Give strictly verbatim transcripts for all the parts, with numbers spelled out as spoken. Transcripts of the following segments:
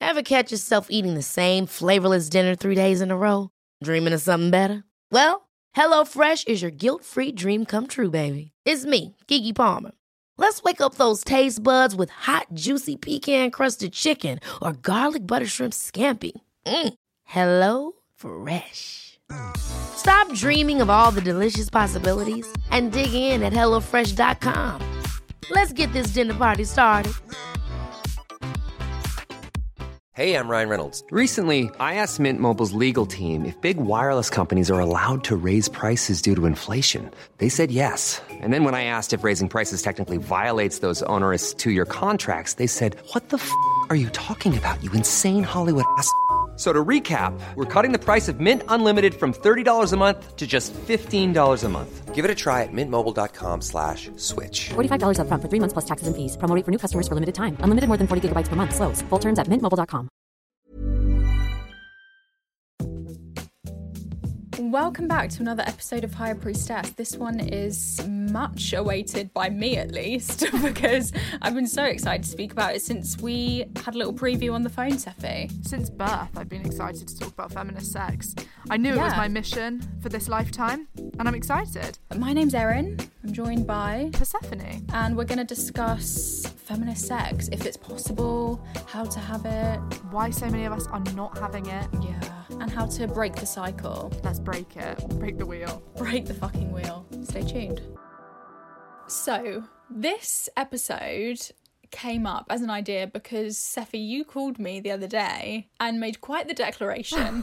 Ever catch yourself eating the same flavorless dinner three days in a row? Dreaming of something better? Well, HelloFresh is your guilt-free dream come true, baby. It's me, Keke Palmer. Let's wake up those taste buds with hot, juicy pecan-crusted chicken or garlic butter shrimp scampi. Mm. Hello Fresh. Stop dreaming of all the delicious possibilities and dig in at hello fresh dot com. Let's get this dinner party started. Hey, I'm Ryan Reynolds. Recently, I asked Mint Mobile's legal team if big wireless companies are allowed to raise prices due to inflation. They said yes. And then when I asked if raising prices technically violates those onerous two-year contracts, they said, what the f*** are you talking about, you insane Hollywood ass f- So to recap, we're cutting the price of Mint Unlimited from thirty dollars a month to just fifteen dollars a month. Give it a try at mintmobile.com slash switch. forty-five dollars up front for three months plus taxes and fees. Promo rate for new customers for limited time. Unlimited more than forty gigabytes per month. Slows full terms at mint mobile dot com. Welcome back to another episode of Higher Priestess. This one is much awaited by me, at least, because I've been so excited to speak about it since we had a little preview on the phone, Seffi. Since birth, I've been excited to talk about feminist sex. I knew it was Yeah. my mission for this lifetime, and I'm excited. My name's Erin. I'm joined by Persephone. and we're going to discuss feminist sex, if it's possible, how to have it, Why so many of us are not having it. yeah, and how to break the cycle. Let's break it. Break the wheel. Break the fucking wheel. Stay tuned. So, this episode came up as an idea because, Seffi, you called me the other day and made quite the declaration. And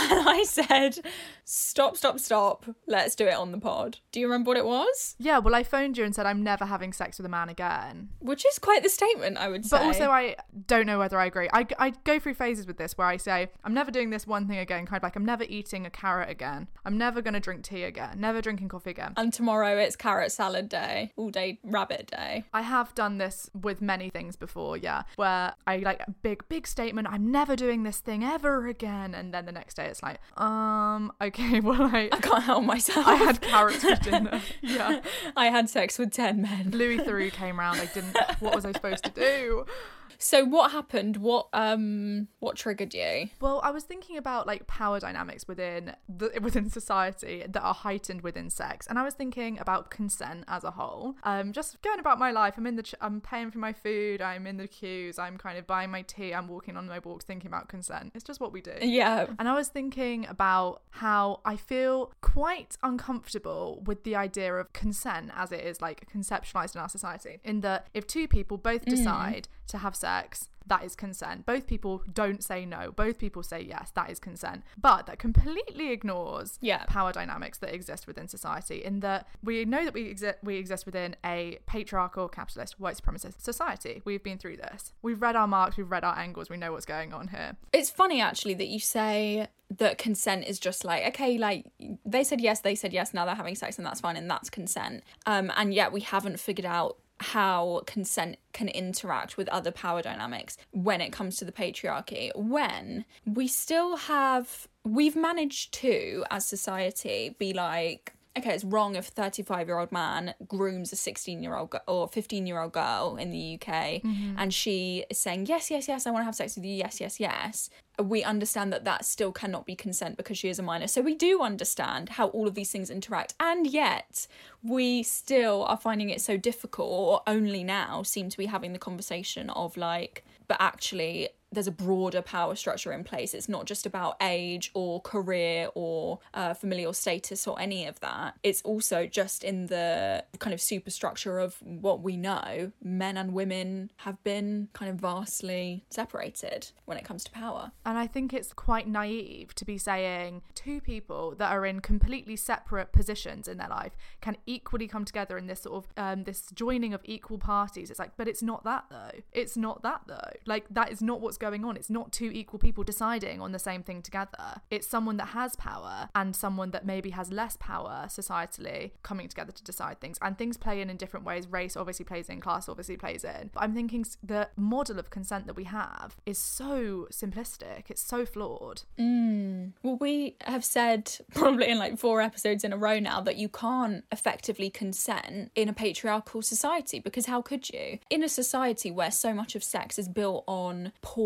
I said, stop, stop, stop. Let's do it on the pod. Do you remember what it was? Yeah, well, I phoned you and said I'm never having sex with a man again. Which is quite the statement, I would say. But also, I don't know whether I agree. I, I go through phases with this where I say, I'm never doing this one thing again, kind of like I'm never eating a carrot again. I'm never going to drink tea again. Never drinking coffee again. And tomorrow it's carrot salad day, all day rabbit day. I have done this with many things before, yeah, where I like a big, big statement, I'm never doing this thing ever again. And then the next day it's like, um, okay, well, I, I can't help myself. I had carrots for dinner. Yeah. I had sex with ten men. Louis Theroux came round. I didn't, what was I supposed to do? So what happened? What um what triggered you? Well, I was thinking about like power dynamics within the, within society that are heightened within sex, and I was thinking about consent as a whole. Um, just going about my life. I'm in the, ch- I'm paying for my food. I'm in the queues. I'm kind of buying my tea. I'm walking on my walks, thinking about consent. It's just what we do. Yeah. And I was thinking about how I feel quite uncomfortable with the idea of consent as it is like conceptualized in our society. In that if two people both decide mm. to have sex, that is consent. Both people don't say no. Both people say yes, that is consent. But that completely ignores yeah. power dynamics that exist within society, in that we know that we, exi- we exist within a patriarchal, capitalist, white supremacist society. We've been through this. We've read our marks, we've read our angles, we know what's going on here. It's funny, actually, that you say that consent is just like, okay, like, they said yes, they said yes, now they're having sex and that's fine and that's consent. Um, and yet we haven't figured out how consent can interact with other power dynamics when it comes to the patriarchy, when we still have, we've managed to, as society, be like, okay, it's wrong if a thirty-five-year-old man grooms a sixteen-year-old go- or fifteen-year-old girl in the U K, mm-hmm. and she is saying, yes, yes, yes, I want to have sex with you, yes, yes, yes. We understand that that still cannot be consent because she is a minor. So we do understand how all of these things interact. And yet we still are finding it so difficult, or only now seem to be having the conversation of like, but actually there's a broader power structure in place. It's not just about age or career or uh, familial status or any of that. It's also just in the kind of superstructure of what we know. Men and women have been kind of vastly separated when it comes to power. And I think it's quite naive to be saying two people that are in completely separate positions in their life can equally come together in this sort of um, this joining of equal parties. It's like, but it's not that though. It's not that though. Like, that is not what's going on. It's not two equal people deciding on the same thing together. It's someone that has power and someone that maybe has less power societally coming together to decide things. And things play in in different ways. Race obviously plays in, class obviously plays in. But I'm thinking the model of consent that we have is so simplistic. It's so flawed. Mm. Well, we have said probably in like four episodes in a row now that you can't effectively consent in a patriarchal society, because how could you? In a society where so much of sex is built on poor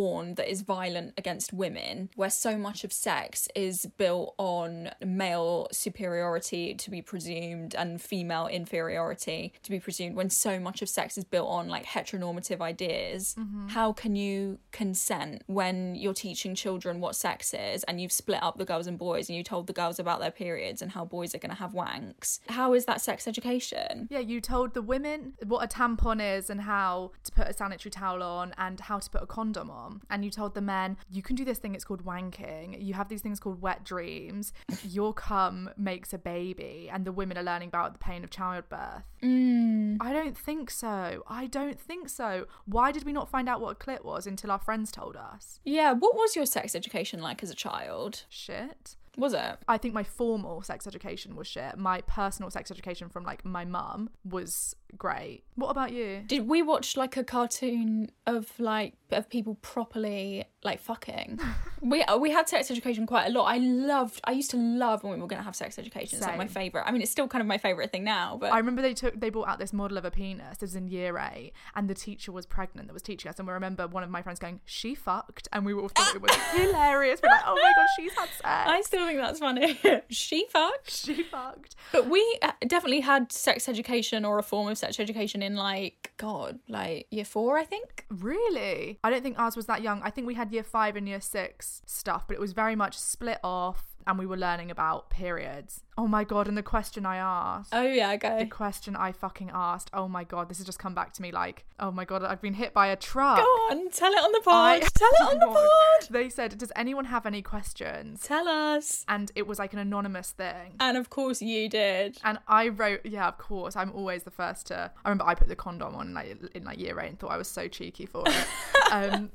porn that is violent against women, where so much of sex is built on male superiority to be presumed and female inferiority to be presumed, when so much of sex is built on like heteronormative ideas, mm-hmm. how can you consent when you're teaching children what sex is and you've split up the girls and boys and you told the girls about their periods and how boys are going to have wanks? How is that sex education? Yeah, you told the women what a tampon is and how to put a sanitary towel on and how to put a condom on, and you told the men, you can do this thing, it's called wanking, you have these things called wet dreams, your cum makes a baby, and the women are learning about the pain of childbirth. mm. I don't think so I don't think so Why did we not find out what a clit was until our friends told us? Yeah, what was your sex education like as a child? Shit. Was it? I think my formal sex education was shit. My personal sex education from like my mum was great. What about you? Did we watch like a cartoon of like of people properly like fucking? we we had sex education quite a lot. I loved I used to love when we were going to have sex education. It's like my favourite. I mean, it's still kind of my favourite thing now, but I remember they took they brought out this model of a penis. This was in year eight, and the teacher was pregnant that was teaching us, and we remember one of my friends going, "She fucked," and we all thought it was hilarious. We're like, "Oh my god, she's had sex." I still think that's funny. She fucked. She fucked. But we definitely had sex education, or a form of sex education, in like, God, like year four, I think. Really? I don't think ours was that young. I think we had year five and year six stuff, but it was very much split off, and we were learning about periods. Oh my god, and the question I asked. Oh yeah, go. The question I fucking asked. Oh my god, this has just come back to me like, oh my god, I've been hit by a truck. Go on, tell it on the pod. I, tell it on the pod. They said, does anyone have any questions? Tell us. And it was like an anonymous thing. And of course you did. And I wrote, yeah, of course. I'm always the first to. I remember I put the condom on like in like year eight and thought I was so cheeky for it. um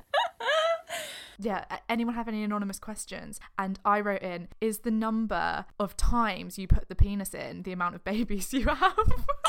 Yeah, anyone have any anonymous questions? And I wrote in, is the number of times you put the penis in the amount of babies you have?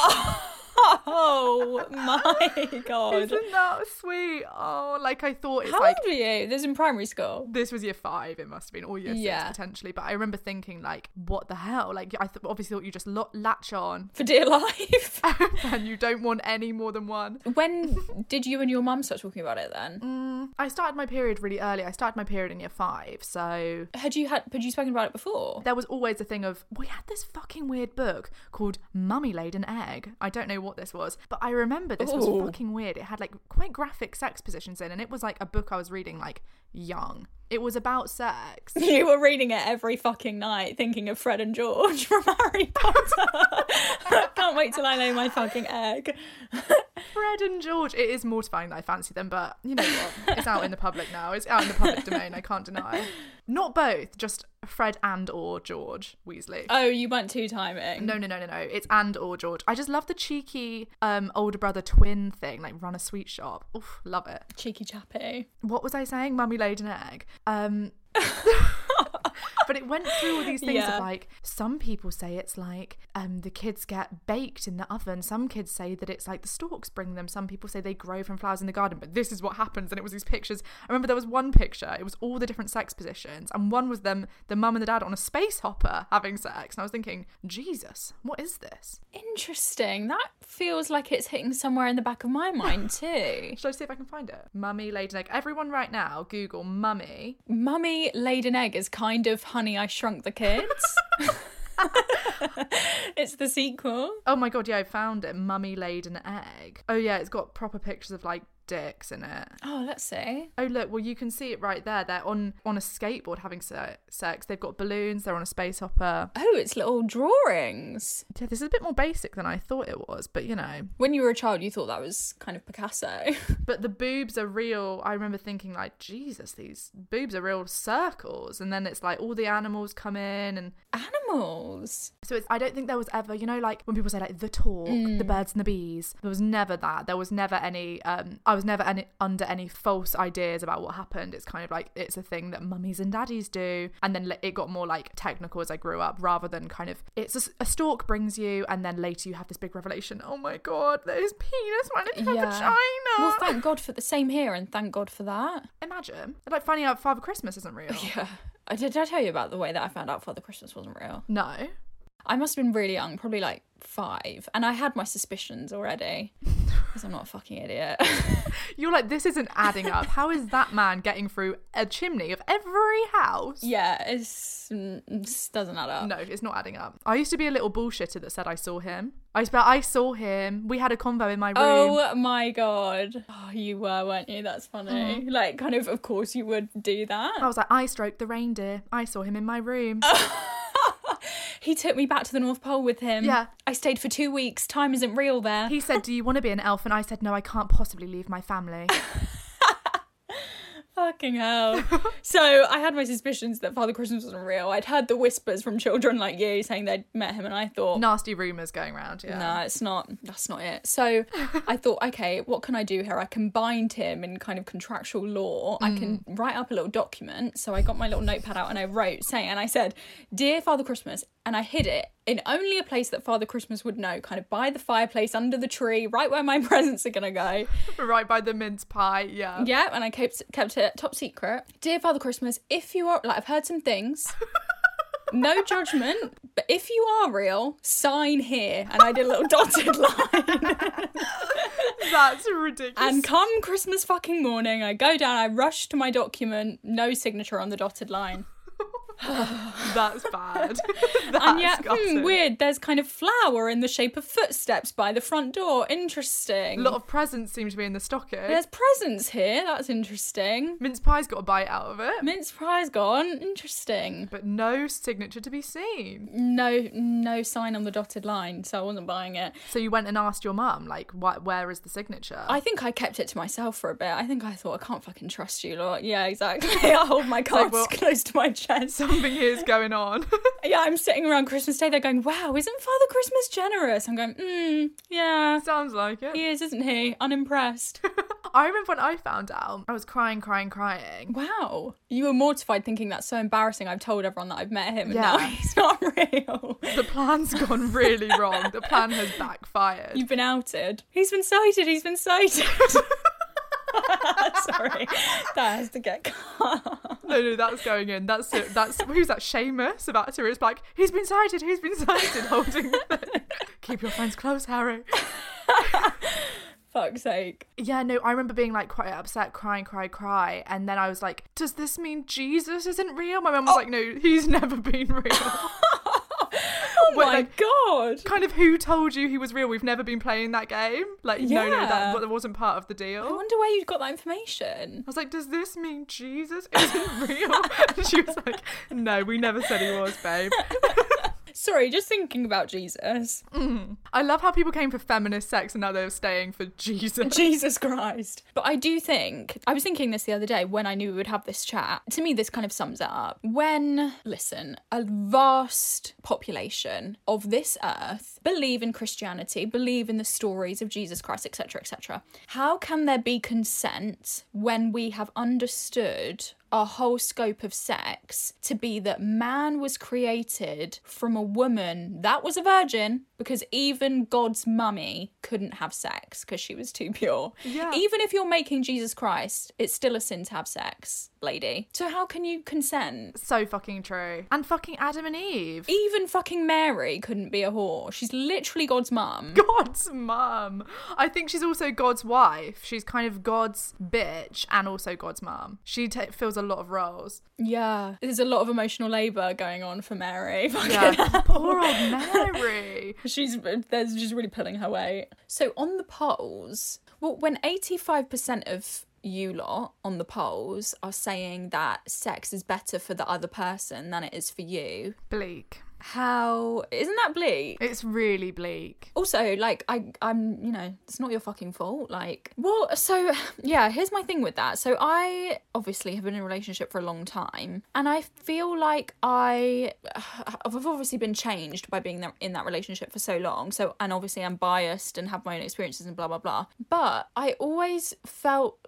Oh my god. Isn't that sweet? Oh, like I thought it's How like... old were you? This was in primary school? This was year five, it must have been, or year Yeah. six potentially. But I remember thinking like, what the hell? Like I th- obviously thought you just lo- latch on. For dear life. And you don't want any more than one. When did you and your mum start talking about it then? Mm, I started my period really early. I started my period in year five, so... Had you had, had you spoken about it before? There was always a thing of, we had this fucking weird book called Mummy Laid an Egg. I don't know what this was, but I remember this Ooh. was fucking weird. It had like quite graphic sex positions in, and it was like a book I was reading like young. It was about sex. You were reading it every fucking night thinking of Fred and George from Harry Potter. Can't wait till I lay my fucking egg. Fred and George. It is mortifying that I fancy them, but you know what? It's out in the public now. It's out in the public domain. I can't deny. Not both, just Fred and or George Weasley. Oh, you went two timing. No, no, no, no, no. It's and or George. I just love the cheeky um, older brother twin thing, like run a sweet shop. Oof, love it. Cheeky chappy. What was I saying? Mummy laid an egg. Um... But it went through all these things Yeah. of like, some people say it's like um the kids get baked in the oven, some kids say that it's like the storks bring them, some people say they grow from flowers in the garden, but this is what happens. And it was these pictures. I remember there was one picture, it was all the different sex positions, and one was them, the mum and the dad on a space hopper having sex, and I was thinking, Jesus, what is this? Interesting. That feels like it's hitting somewhere in the back of my mind too. Should I see if I can find it? Mummy laid an egg. Everyone right now Google mummy. Mummy Laid an Egg is kind of Honey, I Shrunk the Kids. It's the sequel. Oh my god, yeah, I found it. Mummy laid an egg. Oh yeah, it's got proper pictures of like dicks in it. Oh, let's see. Oh look, well you can see it right there. They're on on a skateboard having se- sex. They've got balloons. They're on a space hopper. Oh, it's little drawings. Yeah, this is a bit more basic than I thought it was, but you know. When you were a child, you thought that was kind of Picasso. But the boobs are real. I remember thinking like, Jesus, these boobs are real circles. And then it's like all the animals come in and Animals. so it's. I don't think there was ever, you know, like when people say like the talk, Mm. the birds and the bees. There was never that. There was never any. Um, I was never any, under any false ideas about what happened. It's kind of like it's a thing that mummies and daddies do, and then it got more like technical as I grew up, rather than kind of it's a, a stalk brings you, and then later you have this big revelation. Oh my god, there's penis right into Yeah. her vagina. Well, thank God for the same here, and thank God for that. Imagine like finding out Father Christmas isn't real. Yeah. I did, did I tell you about the way that I found out Father Christmas wasn't real? No. I must have been really young, probably like five, and I had my suspicions already. Because I'm not a fucking idiot. You're like, this isn't adding up. How is that man getting through a chimney of every house? Yeah, it's, it doesn't add up. No, it's not adding up. I used to be a little bullshitter that said I saw him. I but I saw him. We had a convo in my room. Oh my god. Oh, you were, weren't you? That's funny. Mm. Like, kind of, of course you would do that. I was like, I stroked the reindeer. I saw him in my room. He took me back to the North Pole with him. Yeah. I stayed for two weeks. Time isn't real there. He said, do you want to be an elf? And I said, no, I can't possibly leave my family. Fucking hell. So I had my suspicions that Father Christmas wasn't real. I'd heard the whispers from children like you saying they'd met him, and I thought... Nasty rumours going around, yeah. No, it's not. That's not it. So I thought, okay, what can I do here? I can bind him in kind of contractual law. Mm. I can write up a little document. So I got my little notepad out and I wrote saying, and I said, Dear Father Christmas, and I hid it in only a place that Father Christmas would know, kind of by the fireplace, under the tree, right where my presents are going to go. Right by the mince pie, yeah. Yeah, and I kept, kept it top secret. Dear Father Christmas, if you are, like, I've heard some things, no judgment, but if you are real, sign here. And I did a little dotted line. That's ridiculous. And come Christmas fucking morning, I go down, I rush to my document, no signature on the dotted line. That's bad. That's and yet, hmm, weird, there's kind of flower in the shape of footsteps by the front door. Interesting. A lot of presents seem to be in the stocking. There's presents here. That's interesting. Mince pie's got a bite out of it. Mince pie's gone. Interesting. But no signature to be seen. No no sign on the dotted line, so I wasn't buying it. So you went and asked your mum, like, what, where is the signature? I think I kept it to myself for a bit. I think I thought, I can't fucking trust you, Lord. Yeah, exactly. I hold my cards like, well, close to my chest. Something here's going on. Yeah, I'm sitting around Christmas Day, they're going, wow, isn't Father Christmas generous? I'm going, hmm, yeah. Sounds like it. He is, isn't he? Unimpressed. I remember when I found out, I was crying, crying, crying. Wow. You were mortified thinking that's so embarrassing. I've told everyone that I've met him and yeah. now he's not real. The plan's gone really wrong. The plan has backfired. You've been outed. He's been sighted, he's been sighted. Sorry, that has to get cut. No, no, that's going in. That's it. That's who's that? Seamus about Sirius Black. He's been sighted. He's been sighted. Holding the thing. Keep your friends close, Harry. Fuck's sake. Yeah, no, I remember being like quite upset, crying, cry, cry, and then I was like, "Does this mean Jesus isn't real?" My mum was oh. like, "No, he's never been real." Oh my like, god. Kind of who told you he was real? We've never been playing that game. Like, yeah. no, no, that, that wasn't part of the deal. I wonder where you got that information. I was like, does this mean Jesus isn't real? And she was like, no, we never said he was, babe. Sorry, just thinking about Jesus. Mm. I love how people came for feminist sex and now they're staying for Jesus. Jesus Christ. But I do think, I was thinking this the other day when I knew we would have this chat. To me, this kind of sums it up. When, listen, a vast population of this earth believe in Christianity, believe in the stories of Jesus Christ, et cetera, et cetera, how can there be consent when we have understood our whole scope of sex to be that man was created from a woman that was a virgin, because even God's mummy couldn't have sex because she was too pure. Yeah. Even if you're making Jesus Christ, it's still a sin to have sex, lady. So how can you consent? So fucking true. And fucking Adam and Eve. Even fucking Mary couldn't be a whore. She's literally God's mum. God's mum. I think she's also God's wife. She's kind of God's bitch and also God's mum. She t- fills a lot of roles. Yeah. There's a lot of emotional labour going on for Mary. Yeah. Poor old Mary. She's there's just really pulling her weight. So on the polls, well, when eighty-five percent of you lot on the polls are saying that sex is better for the other person than it is for you. Bleak. How isn't that bleak? It's really bleak. Also, like, I, I'm, you know, it's not your fucking fault. Like, well, so yeah, here's my thing with that. So I obviously have been in a relationship for a long time, and I feel like I, I've obviously been changed by being in that relationship for so long. So, and obviously I'm biased and have my own experiences and blah blah blah. But I always felt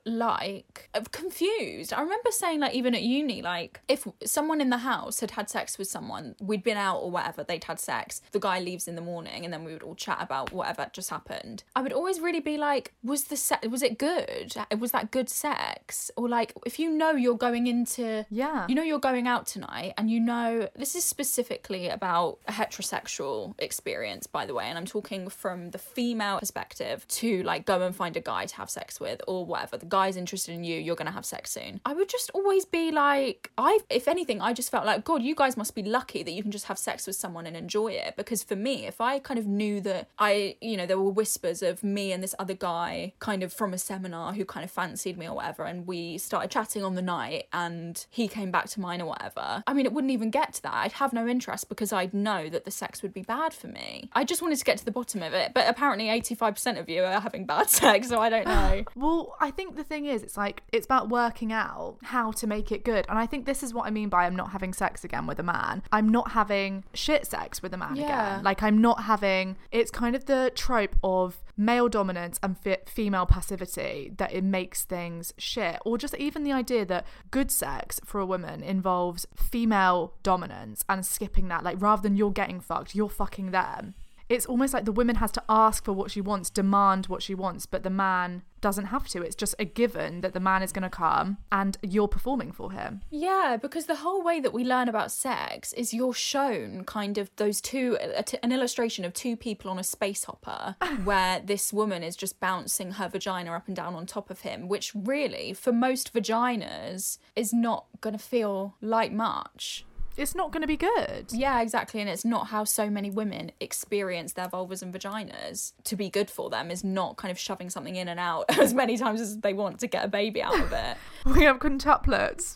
like confused. I remember saying, like, even at uni, like, if someone in the house had had sex with someone, we'd been out or whatever, they'd had sex, the guy leaves in the morning, and then we would all chat about whatever just happened. I would always really be like, was the se- was it good? Was that good sex? Or like, if you know you're going into, yeah, you know you're going out tonight, and you know, this is specifically about a heterosexual experience, by the way, and I'm talking from the female perspective, to like go and find a guy to have sex with or whatever. The guy's interested in you, you're gonna have sex soon. I would just always be like, I, if anything, I just felt like, God, you guys must be lucky that you can just have sex with someone and enjoy it. Because for me, if I kind of knew that I, you know, there were whispers of me and this other guy kind of from a seminar who kind of fancied me or whatever, and we started chatting on the night and he came back to mine or whatever, I mean, it wouldn't even get to that. I'd have no interest because I'd know that the sex would be bad for me. I just wanted to get to the bottom of it, but apparently eighty-five percent of you are having bad sex, so I don't know. Well, I think the thing is, it's like, it's about working out how to make it good. And I think this is what I mean by I'm not having sex again with a man. I'm not having shit sex with a man yeah. again. Like, I'm not having, it's kind of the trope of male dominance and f- female passivity that it makes things shit. Or just even the idea that good sex for a woman involves female dominance and skipping that. Like, rather than you're getting fucked, you're fucking them. It's almost like the woman has to ask for what she wants, demand what she wants, but the man doesn't have to. It's just a given that the man is going to come and you're performing for him. Yeah, because the whole way that we learn about sex is you're shown kind of those two, a t- an illustration of two people on a space hopper where this woman is just bouncing her vagina up and down on top of him, which really, for most vaginas, is not going to feel like much. It's not going to be good. Yeah, exactly. And it's not how so many women experience their vulvas and vaginas. To be good for them is not kind of shoving something in and out as many times as they want to get a baby out of it. We have quintuplets.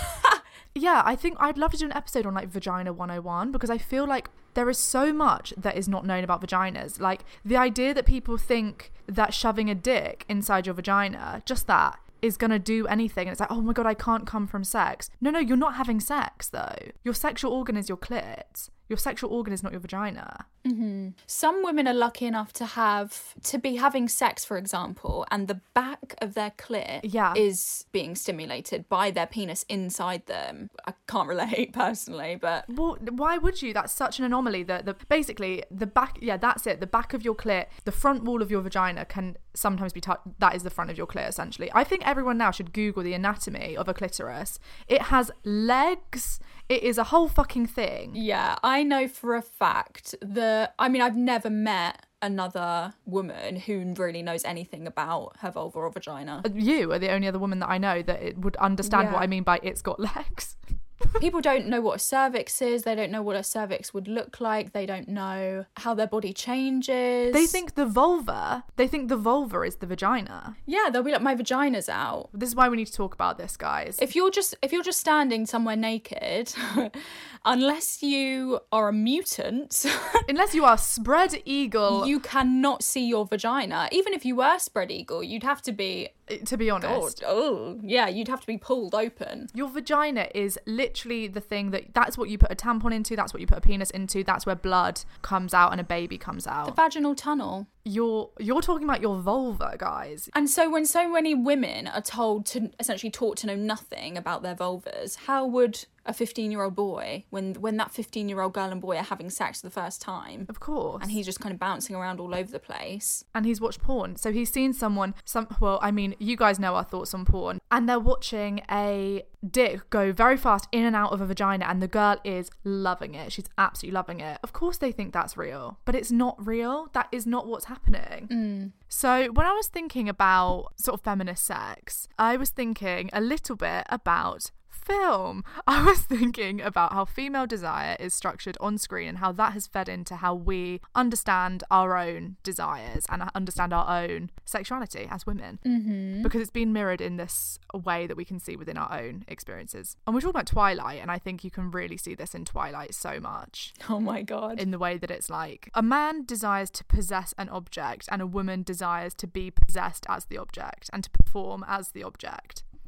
Yeah, I think I'd love to do an episode on like Vagina one oh one, because I feel like there is so much that is not known about vaginas. Like the idea that people think that shoving a dick inside your vagina, just that, is going to do anything. And it's like, oh my God, I can't come from sex. No, no, you're not having sex though. Your sexual organ is your clit. Your sexual organ is not your vagina. Mm-hmm. Some women are lucky enough to have, to be having sex, for example, and the back of their clit yeah. is being stimulated by their penis inside them. I can't relate personally, but... Well, why would you? That's such an anomaly that the basically the back, yeah, that's it. The back of your clit, the front wall of your vagina can sometimes be touched. That is the front of your clit, essentially. I think everyone now should Google the anatomy of a clitoris. It has legs. It is a whole fucking thing. Yeah, I know for a fact that, I mean, I've never met another woman who really knows anything about her vulva or vagina. You are the only other woman that I know that it would understand yeah. what I mean by it's got legs. People don't know what a cervix is. They don't know what a cervix would look like. They don't know how their body changes. They think the vulva, they think the vulva is the vagina. Yeah, they'll be like, my vagina's out. This is why we need to talk about this, guys. If you're just if you're just standing somewhere naked, unless you are a mutant, unless you are spread eagle, you cannot see your vagina. Even if you were spread eagle, you'd have to be, to be honest, God, oh yeah, you'd have to be pulled open. Your vagina is literally the thing that, that's what you put a tampon into, that's what you put a penis into, that's where blood comes out and a baby comes out. The vaginal tunnel. You're you're talking about your vulva, guys. And so when so many women are told to, essentially taught to know nothing about their vulvas, how would a fifteen-year-old boy, when when that fifteen-year-old girl and boy are having sex for the first time, of course, and he's just kind of bouncing around all over the place, and he's watched porn, so he's seen someone, some well, I mean, you guys know our thoughts on porn, and they're watching a dick go very fast in and out of a vagina, and the girl is loving it. She's absolutely loving it. Of course they think that's real, but it's not real. That is not what's happening. Mm. So when I was thinking about sort of feminist sex, I was thinking a little bit about film. I was thinking about how female desire is structured on screen and how that has fed into how we understand our own desires and understand our own sexuality as women, mm-hmm. because it's been mirrored in this way that we can see within our own experiences. And we're talking about Twilight, and I think you can really see this in Twilight so much. Oh my God. In the way that it's like a man desires to possess an object and a woman desires to be possessed as the object and to perform as the object.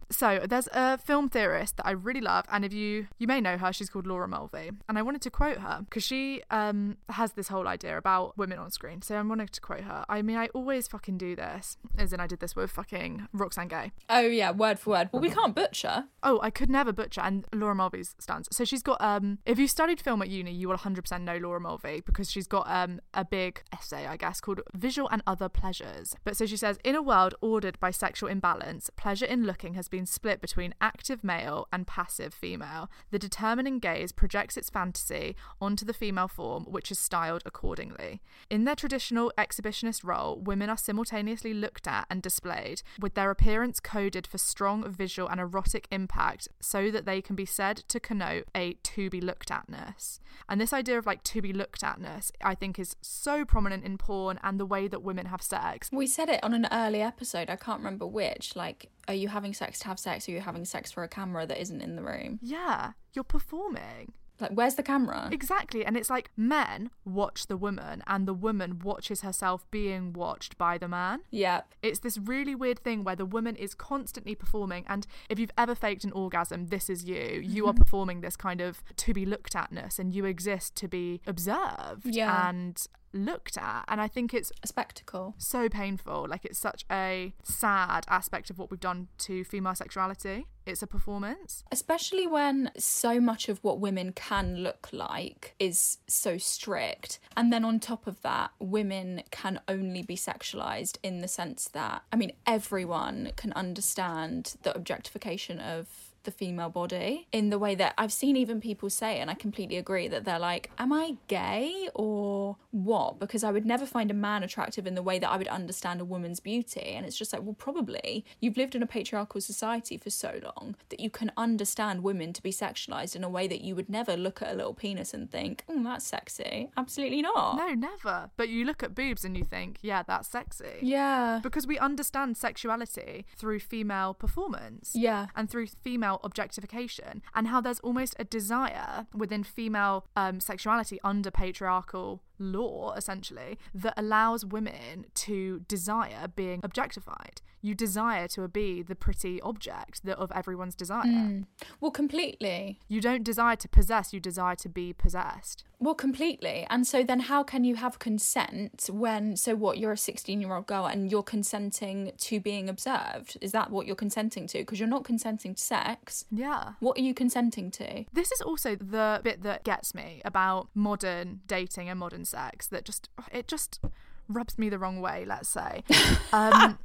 So there's a film theorist that I really love, and if you you may know her, she's called Laura Mulvey, and I wanted to quote her because she um has this whole idea about women on screen. So I wanted to quote her. I mean, I always fucking do this, as in I did this with fucking Roxane Gay. Oh yeah, word for word. Well, we can't butcher. Oh, I could never butcher, and Laura Mulvey's stance. So she's got um if you studied film at uni, you will one hundred percent know Laura Mulvey because she's got um a big essay, I guess, called Visual and Other Pleasures. But so she says, in a world ordered by sexual imbalance, pleasure in looking has been split between active male and passive female. The determining gaze projects its fantasy onto the female form, which is styled accordingly. In their traditional exhibitionist role, women are simultaneously looked at and displayed, with their appearance coded for strong visual and erotic impact so that they can be said to connote a to be looked atness. And this idea of like to be looked atness, I think, is so prominent in porn and the way that women have sex. We said it on an early episode, I can't remember which, like, are you having sex to have sex, or are you having sex for a camera that isn't in the room? Yeah, you're performing. Like, where's the camera? Exactly. And it's like men watch the woman and the woman watches herself being watched by the man. Yeah. It's this really weird thing where the woman is constantly performing, and if you've ever faked an orgasm, this is you. You are performing this kind of to be looked atness, and you exist to be observed yeah. and looked at. And I think it's a spectacle. So painful. Like, it's such a sad aspect of what we've done to female sexuality. It's a performance. Especially when so much of what women can look like is so strict. And then on top of that, women can only be sexualized in the sense that, I mean, everyone can understand the objectification of the female body in the way that I've seen even people say, and I completely agree, that they're like, am I gay or what? Because I would never find a man attractive in the way that I would understand a woman's beauty. And it's just like, well, probably you've lived in a patriarchal society for so long that you can understand women to be sexualized in a way that you would never look at a little penis and think, oh, that's sexy. Absolutely not. No, never. But you look at boobs and you think, yeah, that's sexy. Yeah. Because we understand sexuality through female performance. Yeah. And through female objectification, and how there's almost a desire within female um, sexuality under patriarchal law, essentially, that allows women to desire being objectified. You desire to be the pretty object that of everyone's desire. Mm. Well, completely. You don't desire to possess, you desire to be possessed. Well, completely. And so then how can you have consent when, so what, you're a sixteen-year-old girl and you're consenting to being observed? Is that what you're consenting to? Because you're not consenting to sex. Yeah. What are you consenting to? This is also the bit that gets me about modern dating and modern sex, that just, it just rubs me the wrong way, let's say. Um...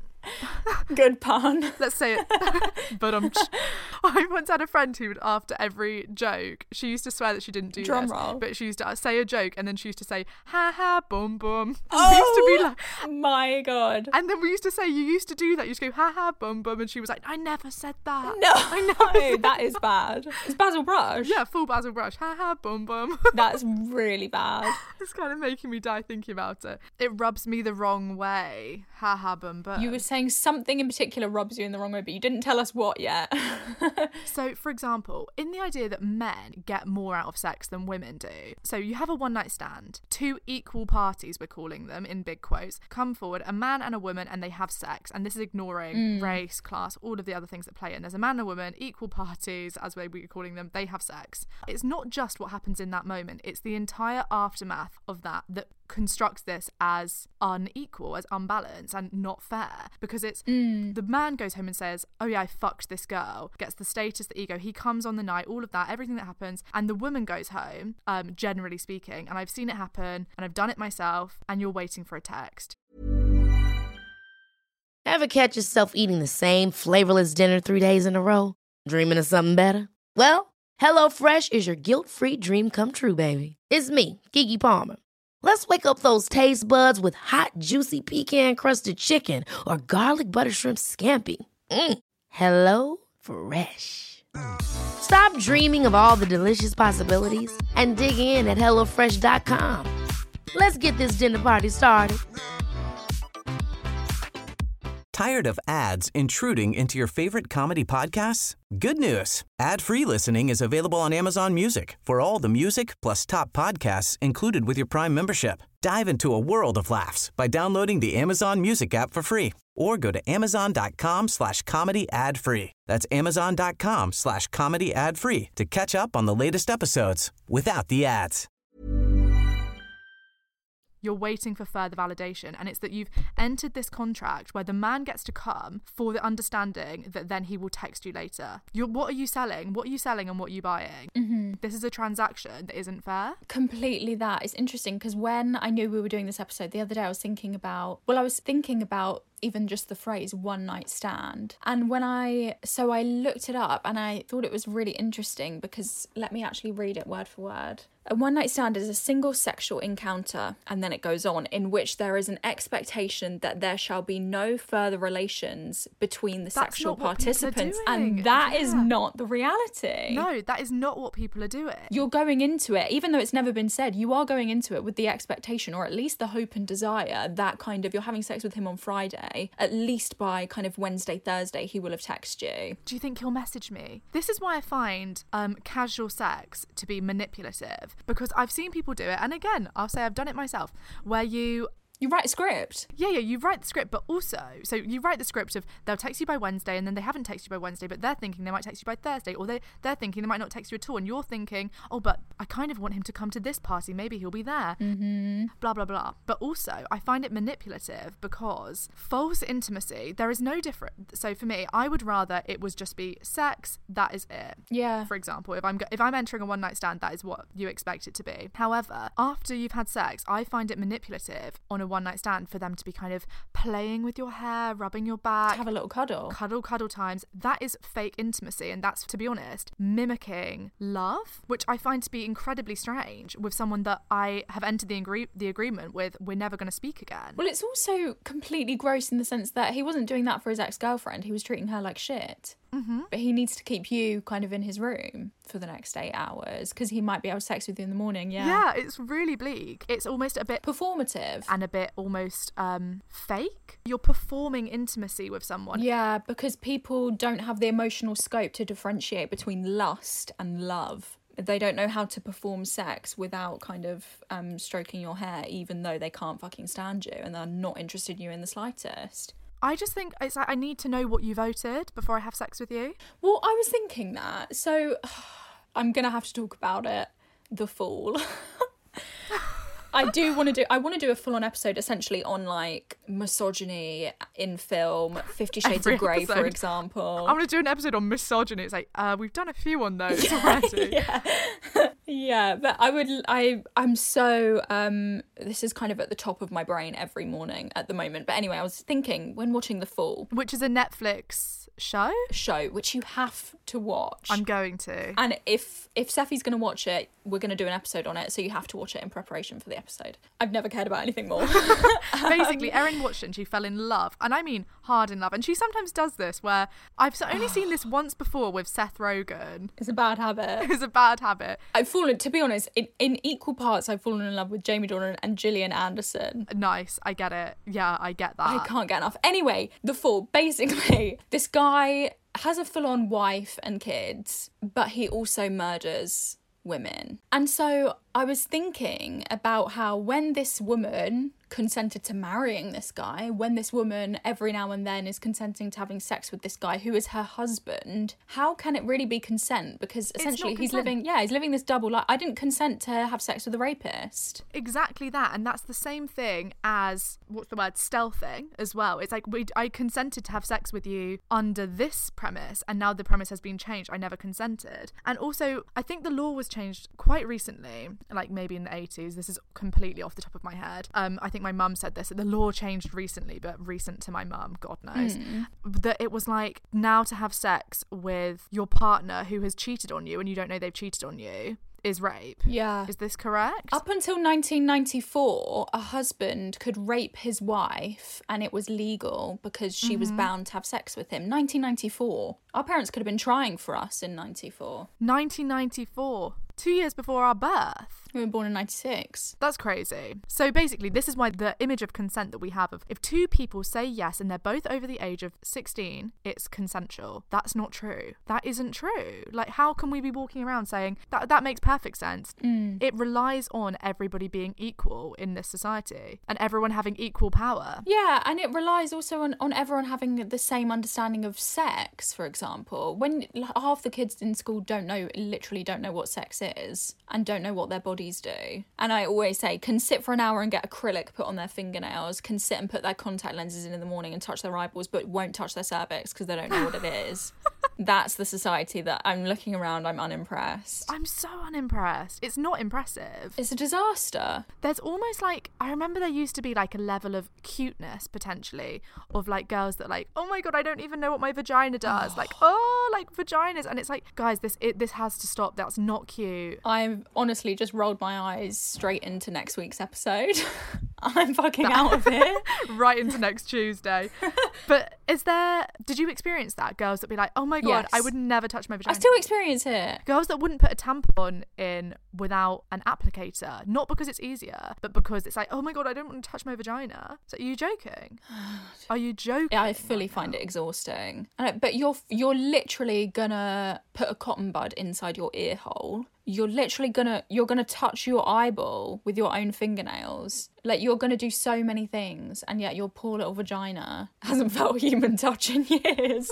Good pun. Let's say it. But um, I once had a friend who would, after every joke, she used to swear that she didn't do Drum this, roll. but she used to say a joke and then she used to say ha ha boom boom. Oh we used to be like, my god. and then we used to say, you used to do that. You used to go ha ha boom boom, and she was like, I never said that. No, I never said that is bad. It's Basil Brush. Yeah, full Basil Brush. Ha ha boom boom. That's really bad. It's kind of making me die thinking about it. It rubs me the wrong way. Ha ha boom boom. You were saying something in particular rubs you in the wrong way, but you didn't tell us what yet. So, for example, in the idea that men get more out of sex than women do. So you have a one night stand, two equal parties, we're calling them in big quotes, come forward, a man and a woman, and they have sex. And this is ignoring mm. race, class, all of the other things that play in. There's a man and a woman, equal parties, as we're calling them, they have sex. It's not just what happens in that moment, it's the entire aftermath of that that constructs this as unequal, as unbalanced and not fair, because it's mm. the man goes home and says, oh yeah, I fucked this girl, gets the status, the ego, he comes on the night, all of that, everything that happens, and the woman goes home, um, generally speaking, and I've seen it happen and I've done it myself, and you're waiting for a text. Ever catch yourself eating the same flavorless dinner three days in a row? Dreaming of something better? Well, HelloFresh is your guilt-free dream come true, baby. It's me, Keke Palmer. Let's wake up those taste buds with hot, juicy pecan-crusted chicken or garlic butter shrimp scampi. Mm. Hello Fresh. Stop dreaming of all the delicious possibilities and dig in at hello fresh dot com. Let's get this dinner party started. Tired of ads intruding into your favorite comedy podcasts? Good news. Ad-free listening is available on Amazon Music for all the music plus top podcasts included with your Prime membership. Dive into a world of laughs by downloading the Amazon Music app for free or go to amazon.com slash comedy ad free. That's amazon.com slash comedy ad free to catch up on the latest episodes without the ads. You're waiting for further validation, and it's that you've entered this contract where the man gets to come for the understanding that then he will text you later. You're, what are you selling? What are you selling and what are you buying? Mm-hmm. This is a transaction that isn't fair. Completely that. It's interesting because when I knew we were doing this episode the other day, I was thinking about, well, I was thinking about even just the phrase one night stand. And when I, so I looked it up and I thought it was really interesting because let me actually read it word for word. A one night stand is a single sexual encounter, and then it goes on, in which there is an expectation that there shall be no further relations between the That's sexual not what people are participants. doing. And that Yeah. is not the reality. No, that is not what people are doing. You're going into it, even though it's never been said, you are going into it with the expectation, or at least the hope and desire, that kind of, you're having sex with him on Friday, at least by kind of Wednesday, Thursday, he will have texted you. Do you think he'll message me? This is why I find um, casual sex to be manipulative, because I've seen people do it, and again, I'll say I've done it myself, where you... You write a script. Yeah, yeah, you write the script, but also, so you write the script of they'll text you by Wednesday and then they haven't texted you by Wednesday, but they're thinking they might text you by Thursday, or they, they're thinking they might not text you at all, and you're thinking, oh, but I kind of want him to come to this party, maybe he'll be there, mm-hmm. blah, blah, blah. But also, I find it manipulative because false intimacy, there is no different. So for me, I would rather it was just be sex, that is it. Yeah. For example, if I'm if I'm entering a one night stand, that is what you expect it to be. However, after you've had sex, I find it manipulative on a one night stand for them to be kind of playing with your hair, rubbing your back, To have a little cuddle. cuddle cuddle times. That is fake intimacy, and that's, to be honest, mimicking love, which I find to be incredibly strange with someone that I have entered the, agree- the agreement with, we're never going to speak again. Well, it's also completely gross in the sense that he wasn't doing that for his ex-girlfriend, he was treating her like shit. Mm-hmm. But he needs to keep you kind of in his room for the next eight hours because he might be able to sex with you in the morning. Yeah. Yeah, it's really bleak. It's almost a bit performative and a bit almost um, fake. You're performing intimacy with someone. Yeah, because people don't have the emotional scope to differentiate between lust and love. They don't know how to perform sex without kind of um, stroking your hair, even though they can't fucking stand you and they're not interested in you in the slightest. I just think it's like I need to know what you voted before I have sex with you. Well, I was thinking that. So I'm going to have to talk about it. The Fall. I do want to do I want to do a full-on episode essentially on like misogyny in film, Fifty Shades Every of Grey, episode. for example. I'm going to do an episode on misogyny. It's like, uh, we've done a few on those already. Yeah. Yeah, but I would I I'm so um this is kind of at the top of my brain every morning at the moment. But anyway, I was thinking when watching The Fall, Which is a Netflix show. show which you have to watch. I'm going to. And if if Seffi's going to watch it, we're going to do an episode on it, so you have to watch it in preparation for the episode. I've never cared about anything more. Basically, Erin watched it and she fell in love. And I mean hard in love. And she sometimes does this where I've only seen this once before with Seth Rogen. It's a bad habit. It's a bad habit. I've fallen, to be honest, in, in equal parts, I've fallen in love with Jamie Dornan and Gillian Anderson. Nice. I get it. Yeah, I get that. I can't get enough. Anyway, The Fall. Basically, this guy has a full-on wife and kids, but he also murders women. And so I was thinking about how when this woman consented to marrying this guy, when this woman every now and then is consenting to having sex with this guy who is her husband, how can it really be consent? Because essentially he's consent. living, yeah, he's living this double life. I didn't consent to have sex with a rapist. Exactly that. And that's the same thing as, what's the word, stealthing as well. It's like, we, I consented to have sex with you under this premise, and now the premise has been changed. I never consented. And also, I think the law was changed quite recently, like maybe in the eighties. This is completely off the top of my head. Um, I think my mum said this, that the law changed recently, but recent to my mum, God knows, mm. that it was like, now to have sex with your partner who has cheated on you and you don't know they've cheated on you is rape. Yeah. Is this correct? Up until nineteen ninety-four, a husband could rape his wife and it was legal because she mm-hmm. was bound to have sex with him. nineteen ninety-four. Our parents could have been trying for us in ninety-four. nineteen ninety-four. two years before our birth. We were born in ninety-six. That's crazy. So basically, this is why the image of consent that we have of if two people say yes and they're both over the age of sixteen, it's consensual. That's not true. That isn't true. Like, how can we be walking around saying that? That makes perfect sense. Mm. It relies on everybody being equal in this society and everyone having equal power. Yeah, and it relies also on, on everyone having the same understanding of sex, for example. When half the kids in school don't know, literally don't know what sex is and don't know what their bodies do. And I always say, can sit for an hour and get acrylic put on their fingernails, can sit and put their contact lenses in in the morning and touch their eyeballs, but won't touch their cervix because they don't know what it is. That's the society that I'm looking around, I'm unimpressed. I'm so unimpressed. It's not impressive. It's a disaster. There's almost like, I remember there used to be like a level of cuteness potentially of like girls that like, oh my God, I don't even know what my vagina does. Oh. Like, oh, like vaginas. And it's like, guys, this it, this has to stop. That's not cute. I've honestly just rolled my eyes straight into next week's episode. I'm fucking out of here. Right into next Tuesday. But is there, did you experience that? Girls that be like, oh my God, yes. I would never touch my vagina. I still experience it. Girls that wouldn't put a tampon in without an applicator, not because it's easier, but because it's like, oh my God, I don't want to touch my vagina. So are you joking? Are you joking? Yeah, I fully find it exhausting. But you're you're literally gonna put a cotton bud inside your ear hole. You're literally gonna you're gonna touch your eyeball with your own fingernails. Like, you're gonna do so many things, and yet your poor little vagina hasn't felt human touch in years.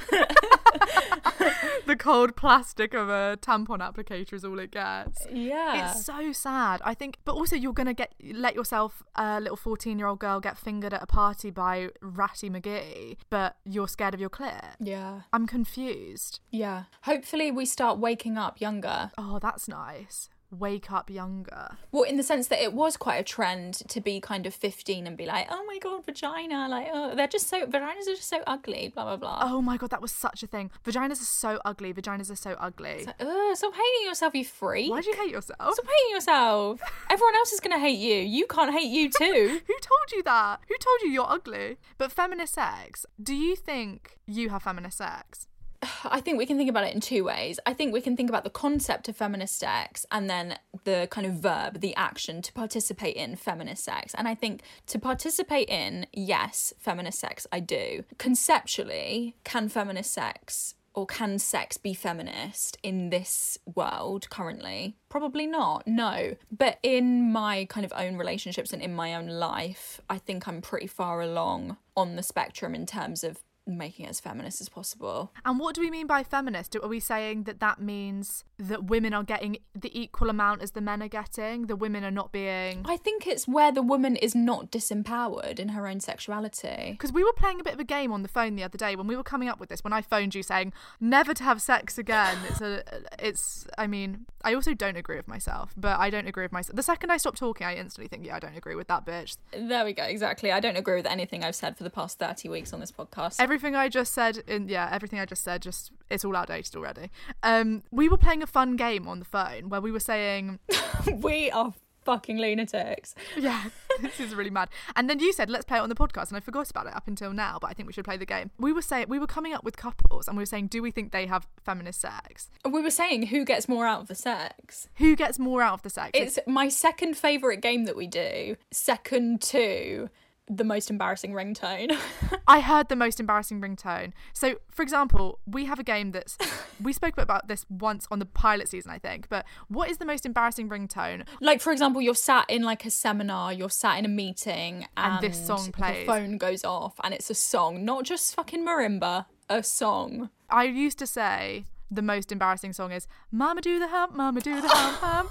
The cold plastic of a tampon applicator is all it gets. Yeah, it's so sad. I think, but also you're gonna get let yourself a little fourteen year old girl get fingered at a party by Ratty McGee, but you're scared of your clit. Yeah, I'm confused. Yeah, hopefully we start waking up younger. Oh, that's nice. Wake up younger. Well, in the sense that it was quite a trend to be kind of fifteen and be like, oh my God, vagina, like, oh, they're just so, vaginas are just so ugly, blah, blah, blah. Oh my God, that was such a thing. Vaginas are so ugly. Vaginas are so ugly. It's like, ugh, stop hating yourself, you freak. Why do you hate yourself? Stop hating yourself. Everyone else is going to hate you. You can't hate you too. Who told you that? Who told you you're ugly? But feminist sex, do you think you have feminist sex? I think we can think about it in two ways. I think we can think about the concept of feminist sex and then the kind of verb, the action to participate in feminist sex. And I think to participate in, yes, feminist sex, I do. Conceptually, can feminist sex or can sex be feminist in this world currently? Probably not, no. But in my kind of own relationships and in my own life, I think I'm pretty far along on the spectrum in terms of making it as feminist as possible. And what do we mean by feminist? Are we saying that that means that women are getting the equal amount as the men are getting? The women are not being... I think it's where the woman is not disempowered in her own sexuality. Because we were playing a bit of a game on the phone the other day when we were coming up with this, when I phoned you saying never to have sex again. It's a, it's, I mean, I also don't agree with myself, but I don't agree with myself. The second I stop talking, I instantly think, yeah, I don't agree with that bitch. There we go, exactly. I don't agree with anything I've said for the past thirty weeks on this podcast. Every Everything I just said, in yeah, everything I just said, just it's all outdated already. Um, we were playing a fun game on the phone where we were saying, we are fucking lunatics. Yeah, this is really mad. And then you said, let's play it on the podcast, and I forgot about it up until now, but I think we should play the game. We were saying we were coming up with couples, and we were saying, do we think they have feminist sex? We were saying who gets more out of the sex. Who gets more out of the sex? It's my second favourite game that we do. Second to the most embarrassing ringtone. I heard the most embarrassing ringtone. So, for example, we have a game that's... We spoke about this once on the pilot season, I think, but what is the most embarrassing ringtone? Like, for example, you're sat in like a seminar, you're sat in a meeting, and, and this song plays. The phone goes off, and it's a song, not just fucking marimba, a song. I used to say the most embarrassing song is Mama do the hump, Mama do the hump hump.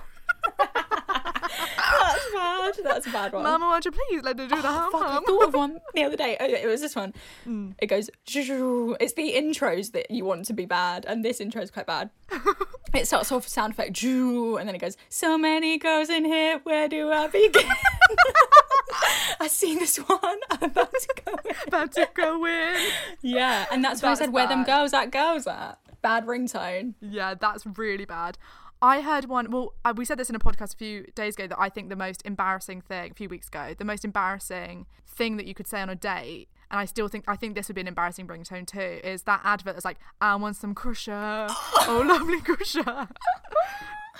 That's bad. That's a bad one. Mama, won't you please let her do the oh, hump fuck, hump? I thought of one the other day. Oh, it was this one. Mm. It goes... It's the intros that you want to be bad, and this intro is quite bad. It starts off with sound effect, and then it goes, so many girls in here, where do I begin? I've seen this one. I'm about to go in. About to go in. Yeah, and that's why I said, bad. Where them girls at, girls at. Bad ringtone. Yeah, that's really bad. I heard one, well, uh, we said this in a podcast a few days ago, that I think the most embarrassing thing, a few weeks ago, the most embarrassing thing that you could say on a date, and I still think, I think this would be an embarrassing ringtone too, is that advert that's like, I want some crusher, oh lovely crusher.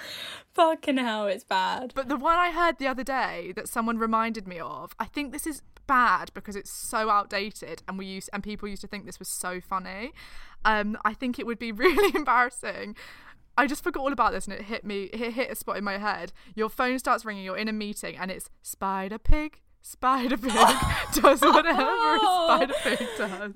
Fucking hell, it's bad. But the one I heard the other day that someone reminded me of, I think this is bad because it's so outdated, and we used and people used to think this was so funny. Um, I think it would be really embarrassing. I just forgot all about this, and it hit me. It hit a spot in my head. Your phone starts ringing. You're in a meeting, and it's Spider Pig. Spider Pig does whatever a Spider Pig does.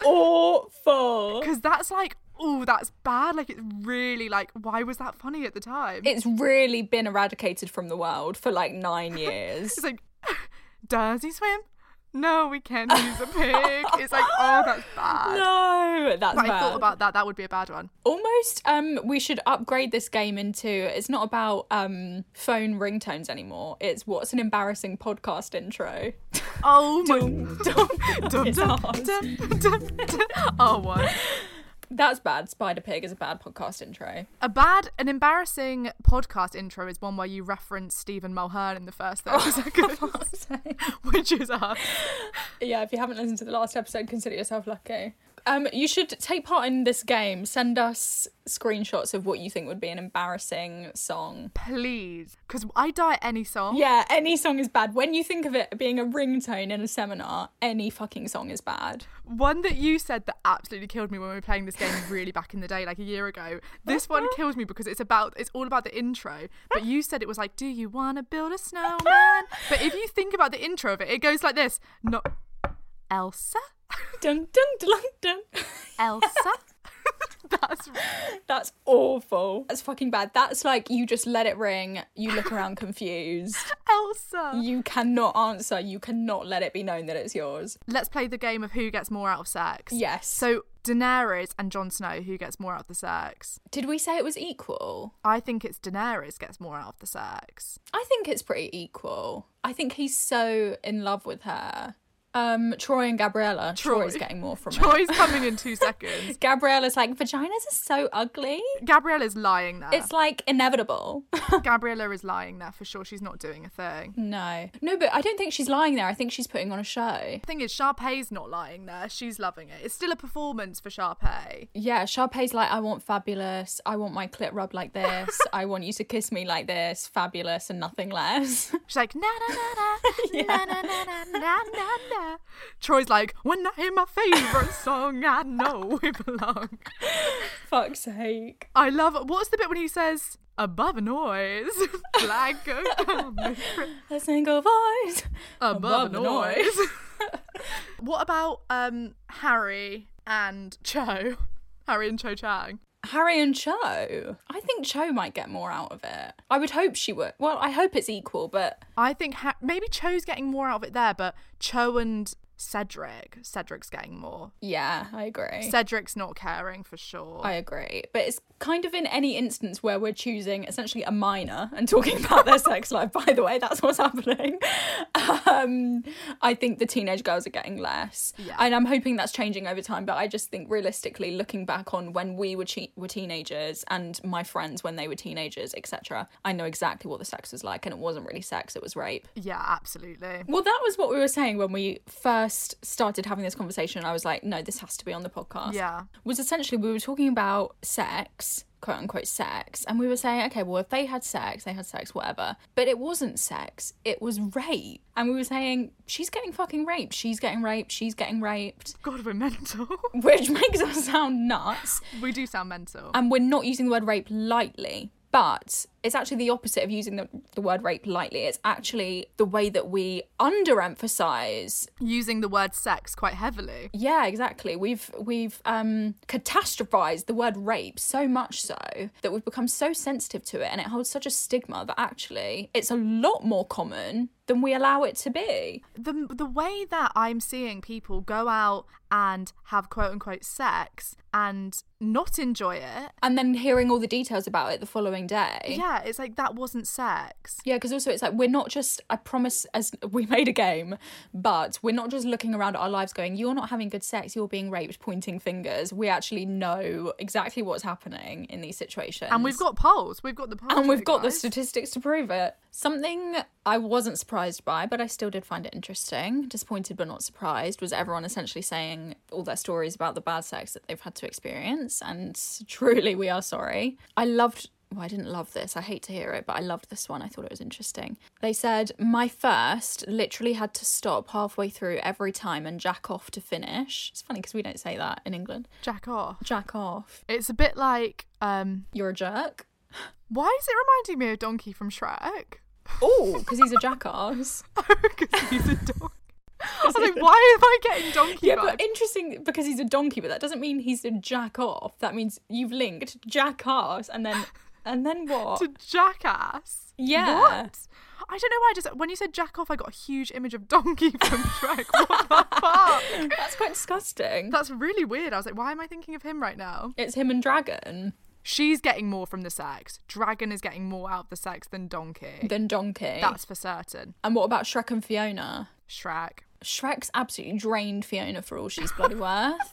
Awful. Because that's like, oh, that's bad. Like, it's really like, why was that funny at the time? It's really been eradicated from the world for like nine years. It's like, does he swim? No, we can't use a pig. It's like, oh, that's bad. No, that's but bad. I thought about that. That would be a bad one. Almost, um, we should upgrade this game into, it's not about um phone ringtones anymore. It's what's an embarrassing podcast intro. Oh my. Dum, dum, dum, It's dum, ours. dum, Dum, dum. Oh, what? That's bad. Spider Pig is a bad podcast intro. A bad, an embarrassing podcast intro is one where you reference Stephen Mulhern in the first thirty seconds, which is us. Yeah, if you haven't listened to the last episode, consider yourself lucky. Um, you should take part in this game. Send us screenshots of what you think would be an embarrassing song. Please, because I die at any song. Yeah, any song is bad. When you think of it being a ringtone in a seminar, any fucking song is bad. One that you said that absolutely killed me when we were playing this game really back in the day, like a year ago. This one kills me because it's about, it's all about the intro. But you said it was like, do you want to build a snowman? But if you think about the intro of it, it goes like this. No, Elsa? Dun dun dun dun. Elsa? That's That's awful. That's fucking bad. That's like you just let it ring, you look around confused. Elsa. You cannot answer. You cannot let it be known that it's yours. Let's play the game of who gets more out of sex. Yes. So Daenerys and Jon Snow, who gets more out of the sex? Did we say it was equal? I think it's Daenerys gets more out of the sex. I think it's pretty equal. I think he's so in love with her. Um, Troy and Gabriella. Troy. Troy's getting more from Troy's it. coming in two seconds. Gabriella's like, vaginas are so ugly. Gabriella's lying there. It's like inevitable. Gabriella is lying there for sure. She's not doing a thing. No. No, but I don't think she's lying there. I think she's putting on a show. The thing is, Sharpay's not lying there. She's loving it. It's still a performance for Sharpay. Yeah, Sharpay's like, I want fabulous. I want my clit rubbed like this. I want you to kiss me like this. Fabulous and nothing less. She's like, na na na na, na na na na na na na. Troy's like, when I hear my favourite song, I know we belong. Fuck's sake. I love it. What's the bit when he says, above a noise, like a comet. A single voice. Above, Above a the noise. noise. What about um Harry and Cho? Harry and Cho Chang. Harry and Cho. I think Cho might get more out of it. I would hope she would. Well, I hope it's equal, but... I think ha- maybe Cho's getting more out of it there, but Cho and Cedric, Cedric's getting more. Yeah, I agree. Cedric's not caring for sure. I agree. But it's kind of in any instance where we're choosing essentially a minor and talking about their sex life, by the way, that's what's happening. Um, I think the teenage girls are getting less. Yeah. And I'm hoping that's changing over time, but I just think realistically, looking back on when we were, che- were teenagers and my friends when they were teenagers, et cetera, I know exactly what the sex was like, and it wasn't really sex, it was rape. Yeah, absolutely. Well, that was what we were saying when we first started having this conversation. I was like, no, this has to be on the podcast. Yeah. Was essentially we were talking about sex, quote unquote sex, and we were saying, okay, well, if they had sex, they had sex, whatever. But it wasn't sex, it was rape. And we were saying, she's getting fucking raped, she's getting raped, she's getting raped. God, we're mental. Which makes us sound nuts. We do sound mental. And we're not using the word rape lightly. But it's actually the opposite of using the, the word rape lightly. It's actually the way that we underemphasize Using the word sex quite heavily. Yeah, exactly. We've we've um, catastrophized the word rape so much so that we've become so sensitive to it, and it holds such a stigma that actually it's a lot more common than we allow it to be. The the way that I'm seeing people go out and have quote unquote sex and not enjoy it. And then hearing all the details about it the following day. Yeah, it's like that wasn't sex. Yeah, because also it's like we're not just, I promise, as we made a game, but we're not just looking around at our lives going, you're not having good sex, you're being raped, pointing fingers. We actually know exactly what's happening in these situations. And we've got polls. We've got the polls. And we've here, got the guys. statistics to prove it. Something I wasn't surprised by, but I still did find it interesting, disappointed but not surprised, was everyone essentially saying all their stories about the bad sex that they've had to experience. And truly, we are sorry. I loved well, I didn't love this. I hate to hear it, but I loved this one. I thought it was interesting. They said, my first literally had to stop halfway through every time and jack off to finish. It's funny because we don't say that in England. Jack off. Jack off. It's a bit like, um, you're a jerk. Why is it reminding me of Donkey from Shrek? Oh, because he's a jackass. Oh, because he's a donkey. I was like, why am I getting donkey Yeah, vibes? but interesting because he's a donkey, but that doesn't mean he's a jack off. That means you've linked jackass and then and then what? To jackass? Yeah. What? I don't know why I just, when you said jack off, I got a huge image of Donkey from Shrek. What the fuck? That's quite disgusting. That's really weird. I was like, why am I thinking of him right now? It's him and Dragon. She's getting more from the sex. Dragon is getting more out of the sex than Donkey. Than Donkey. That's for certain. And what about Shrek and Fiona? Shrek. Shrek's absolutely drained Fiona for all she's bloody worth.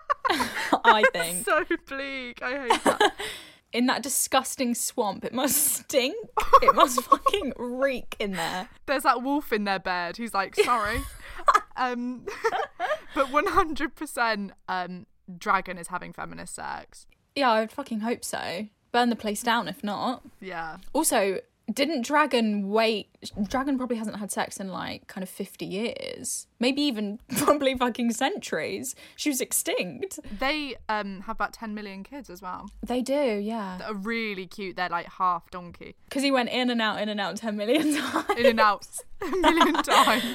I think. So bleak. I hate that. In that disgusting swamp, it must stink. It must fucking reek in there. There's that wolf in their bed who's like, sorry. um, but one hundred percent um, Dragon is having feminist sex. Yeah, I would fucking hope so. Burn the place down if not. Yeah. Also, didn't Dragon wait? Dragon probably hasn't had sex in like kind of fifty years. Maybe even probably fucking centuries. She was extinct. They um have about ten million kids as well. They do, yeah. That are really cute. They're like half donkey. Because he went in and out, in and out ten million times. In and out a million times.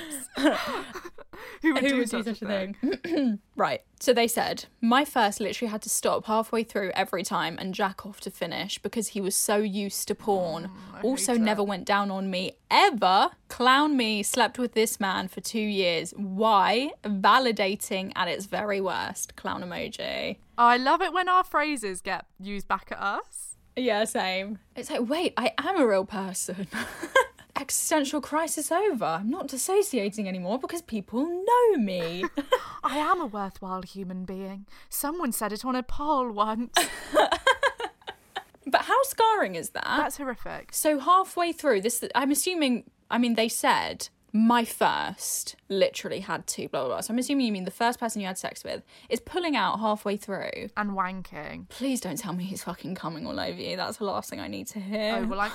Who would, Who do, would such do such a a thing? thing? Right. So they said, my first literally had to stop halfway through every time and jack off to finish because he was so used to porn. Mm, also hate never it. went down on me ever. Clown me, slept with this man for two years. Why? Validating at its very worst. Clown emoji. Oh, I love it when our phrases get used back at us. Yeah, same. It's like, wait, I am a real person. Existential crisis over. I'm not dissociating anymore because people know me. I am a worthwhile human being. Someone said it on a poll once. But how scarring is that? That's horrific. So halfway through this, I'm assuming, I mean, they said my first literally had to blah, blah, blah. So I'm assuming you mean the first person you had sex with is pulling out halfway through. And wanking. Please don't tell me he's fucking coming all over you. That's the last thing I need to hear. Oh, well, I...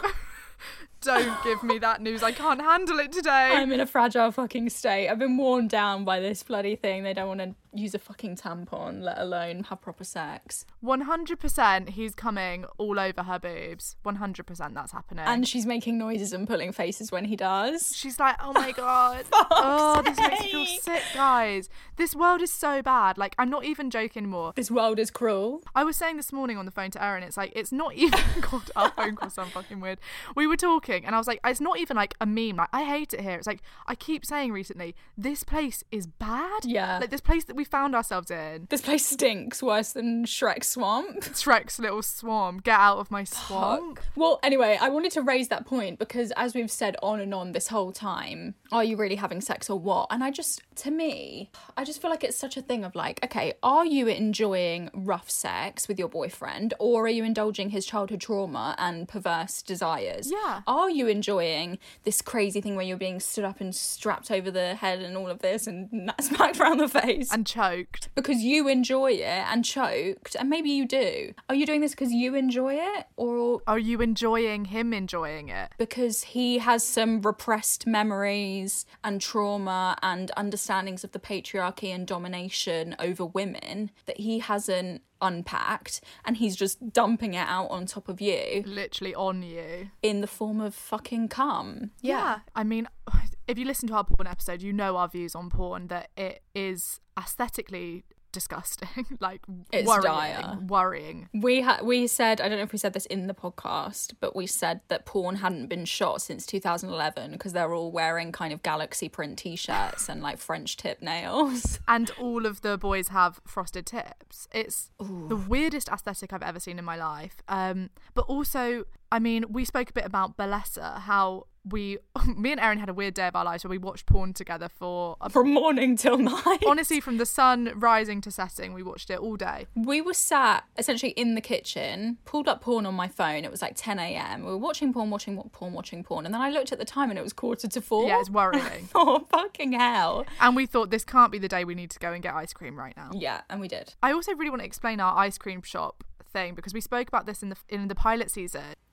Don't give me that news. I can't handle it today. I'm in a fragile fucking state. I've been worn down by this bloody thing. They don't want to use a fucking tampon, let alone have proper sex. one hundred percent he's coming all over her boobs. one hundred percent that's happening. And she's making noises and pulling faces when he does. She's like, oh my God. Oh, this makes me feel sick, guys. This world is so bad. Like, I'm not even joking more. This world is cruel. I was saying this morning on the phone to Erin, it's like, it's not even... God, our phone calls sound fucking weird. We were talking and I was like, it's not even like a meme. Like, I hate it here. It's like, I keep saying recently, this place is bad. Yeah. Like, this place that we found ourselves in. This place stinks worse than Shrek's swamp. Shrek's little swamp. Get out of my swamp. Fuck. Well, anyway, I wanted to raise that point because as we've said on and on this whole time, are you really having sex or what? And I just, to me, I just feel like it's such a thing of like, okay, are you enjoying rough sex with your boyfriend or are you indulging his childhood trauma and perverse desires? Yeah. Are you enjoying this crazy thing where you're being stood up and strapped over the head and all of this and smacked around the face? And choked. Because you enjoy it and choked, and maybe you do. Are you doing this because you enjoy it or Are you enjoying him enjoying it? because he has some repressed memories and trauma and understandings of the patriarchy and domination over women that he hasn't unpacked and he's just dumping it out on top of you Literally on you. in the form of fucking cum? Yeah. I mean, if you listen to our porn episode, you know our views on porn, that it is aesthetically disgusting. Like, It's worrying. dire. Worrying. We ha- we said, I don't know if we said this in the podcast, but we said that porn hadn't been shot since two thousand eleven because they're all wearing kind of galaxy print t-shirts and like French tip nails. And all of the boys have frosted tips. It's Ooh. the weirdest aesthetic I've ever seen in my life. Um, but also, I mean, we spoke a bit about Bellessa, how we, me and Erin had a weird day of our lives where we watched porn together for... A, From morning till night. honestly, from the sun rising to setting, we watched it all day. We were sat essentially in the kitchen, pulled up porn on my phone. It was like ten a.m. We were watching porn, watching porn, watching porn. And then I looked at the time and it was quarter to four. Yeah, it's worrying. Oh, fucking hell. And we thought, this can't be the day we need to go and get ice cream right now. Yeah, and we did. I also really want to explain our ice cream shop thing because we spoke about this in the in the pilot season.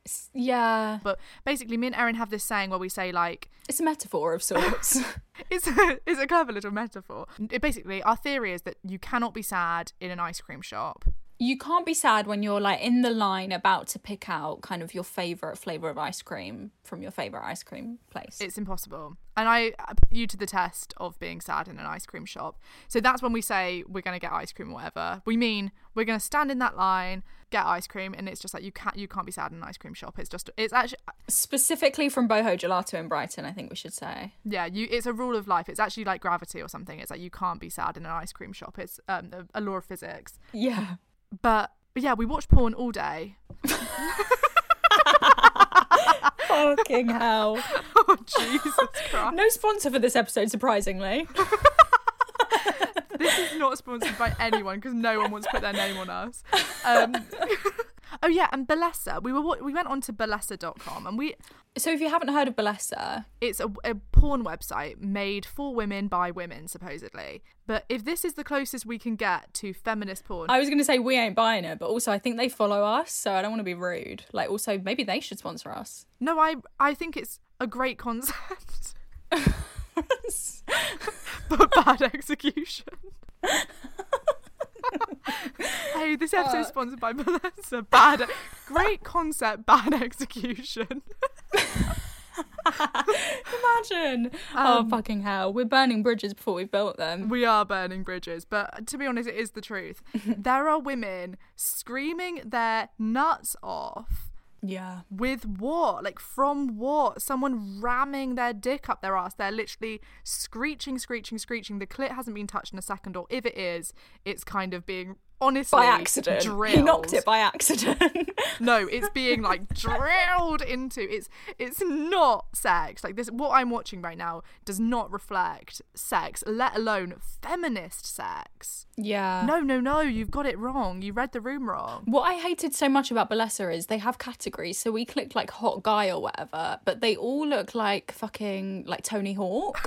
Yeah. But basically, me and Erin have this saying where we say, like... It's a metaphor of sorts. it's, a, it's a clever little metaphor. It basically, our theory is that you cannot be sad in an ice cream shop. You can't be sad when you're like in the line about to pick out kind of your favourite flavour of ice cream from your favourite ice cream place. It's impossible. And I put you to the test of being sad in an ice cream shop. So that's when we say we're going to get ice cream or whatever. We mean we're going to stand in that line, get ice cream, and it's just like you can't you can't be sad in an ice cream shop. It's just it's actually specifically from Boho Gelato in Brighton, I think we should say. Yeah, you it's a rule of life. It's actually like gravity or something. It's like you can't be sad in an ice cream shop. It's um, a, a law of physics. Yeah. But, but yeah, we watch porn all day. Fucking hell. Oh, Jesus Christ. No sponsor for this episode, surprisingly. This is not sponsored by anyone because no one wants to put their name on us. Um, oh, yeah, and Bellesa. We were we went on to Bellesa dot com and we... So if you haven't heard of Bellesa... It's a, a porn website made for women by women, supposedly. But if this is the closest we can get to feminist porn... I was going to say we ain't buying it, but also I think they follow us, so I don't want to be rude. Like, also, maybe they should sponsor us. No, I, I think it's a great concept. But bad execution. Hey, this episode is sponsored by Bellesa. Bad, great concept, bad execution. Imagine. Um, oh, fucking hell. We're burning bridges before we've built them. We are burning bridges, but to be honest, it is the truth. There are women screaming their nuts off. Yeah. With what? Like, from what? Someone ramming their dick up their ass. They're literally screeching, screeching, screeching. The clit hasn't been touched in a second, or if it is, it's kind of being... Honestly, by accident. Drilled. He knocked it by accident. No, it's being like drilled into. It's it's not sex. Like this, what I'm watching right now does not reflect sex, let alone feminist sex. Yeah. No, no, no. You've got it wrong. You read the room wrong. What I hated so much about Bellesa is they have categories. So we clicked like hot guy or whatever, but they all look like fucking like Tony Hawk.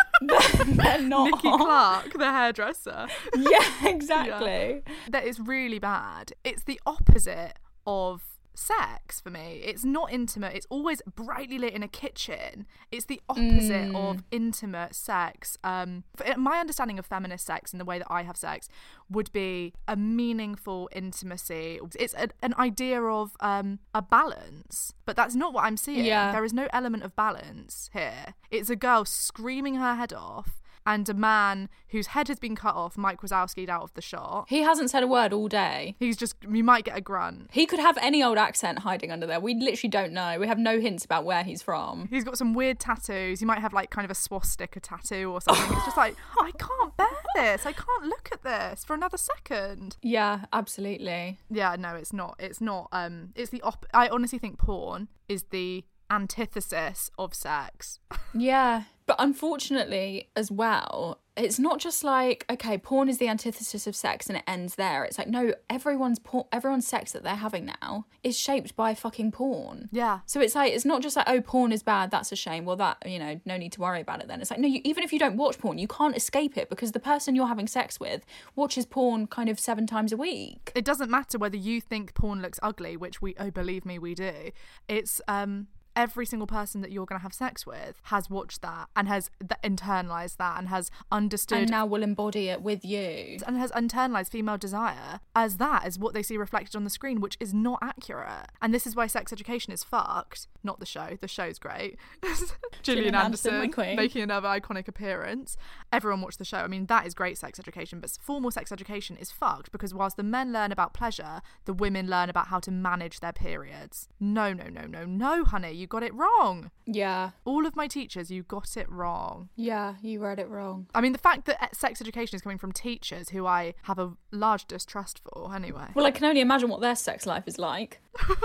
They're not. Nikki Clark, the hairdresser. Yeah, exactly. Yeah. That is really bad. It's the opposite of sex for me. It's not intimate. It's always brightly lit in a kitchen. It's the opposite mm. of intimate sex. Um, my understanding of feminist sex and the way that I have sex would be a meaningful intimacy. It's a, an idea of um, a balance, but that's not what I'm seeing. Yeah. There is no element of balance here. It's a girl screaming her head off and a man whose head has been cut off, Mike Wazowski'd out of the shot. He hasn't said a word all day. He's just, you might get a grunt. He could have any old accent hiding under there. We literally don't know. We have no hints about where he's from. He's got some weird tattoos. He might have like kind of a swastika tattoo or something. It's just like, I can't bear this. I can't look at this for another second. Yeah, absolutely. Yeah, no, it's not. It's not. Um, it's the op- I honestly think porn is the antithesis of sex. Yeah. But unfortunately, as well, it's not just like, okay, porn is the antithesis of sex and it ends there. It's like, no, everyone's por- everyone's sex that they're having now is shaped by fucking porn. Yeah. So it's like, it's not just like, oh, porn is bad, that's a shame. Well, that, you know, no need to worry about it then. It's like, no, you, even if you don't watch porn, you can't escape it because the person you're having sex with watches porn kind of seven times a week. It doesn't matter whether you think porn looks ugly, which we, oh, believe me, we do. It's, um... every single person that you're going to have sex with has watched that and has th- internalized that and has understood and now will embody it with you and has internalized female desire as that as what they see reflected on the screen, which is not accurate. And this is why Sex Education is fucked. Not the show. The show's great. Gillian Anderson, Anderson making another iconic appearance. Everyone watched the show. I mean, that is great Sex Education, but formal Sex Education is fucked because whilst the men learn about pleasure, the women learn about how to manage their periods. No, no, no, no, no, honey. You got it wrong. Yeah. All of my teachers, you got it wrong. Yeah, you read it wrong. I mean, the fact that sex education is coming from teachers who I have a large distrust for, anyway. Well, I can only imagine what their sex life is like.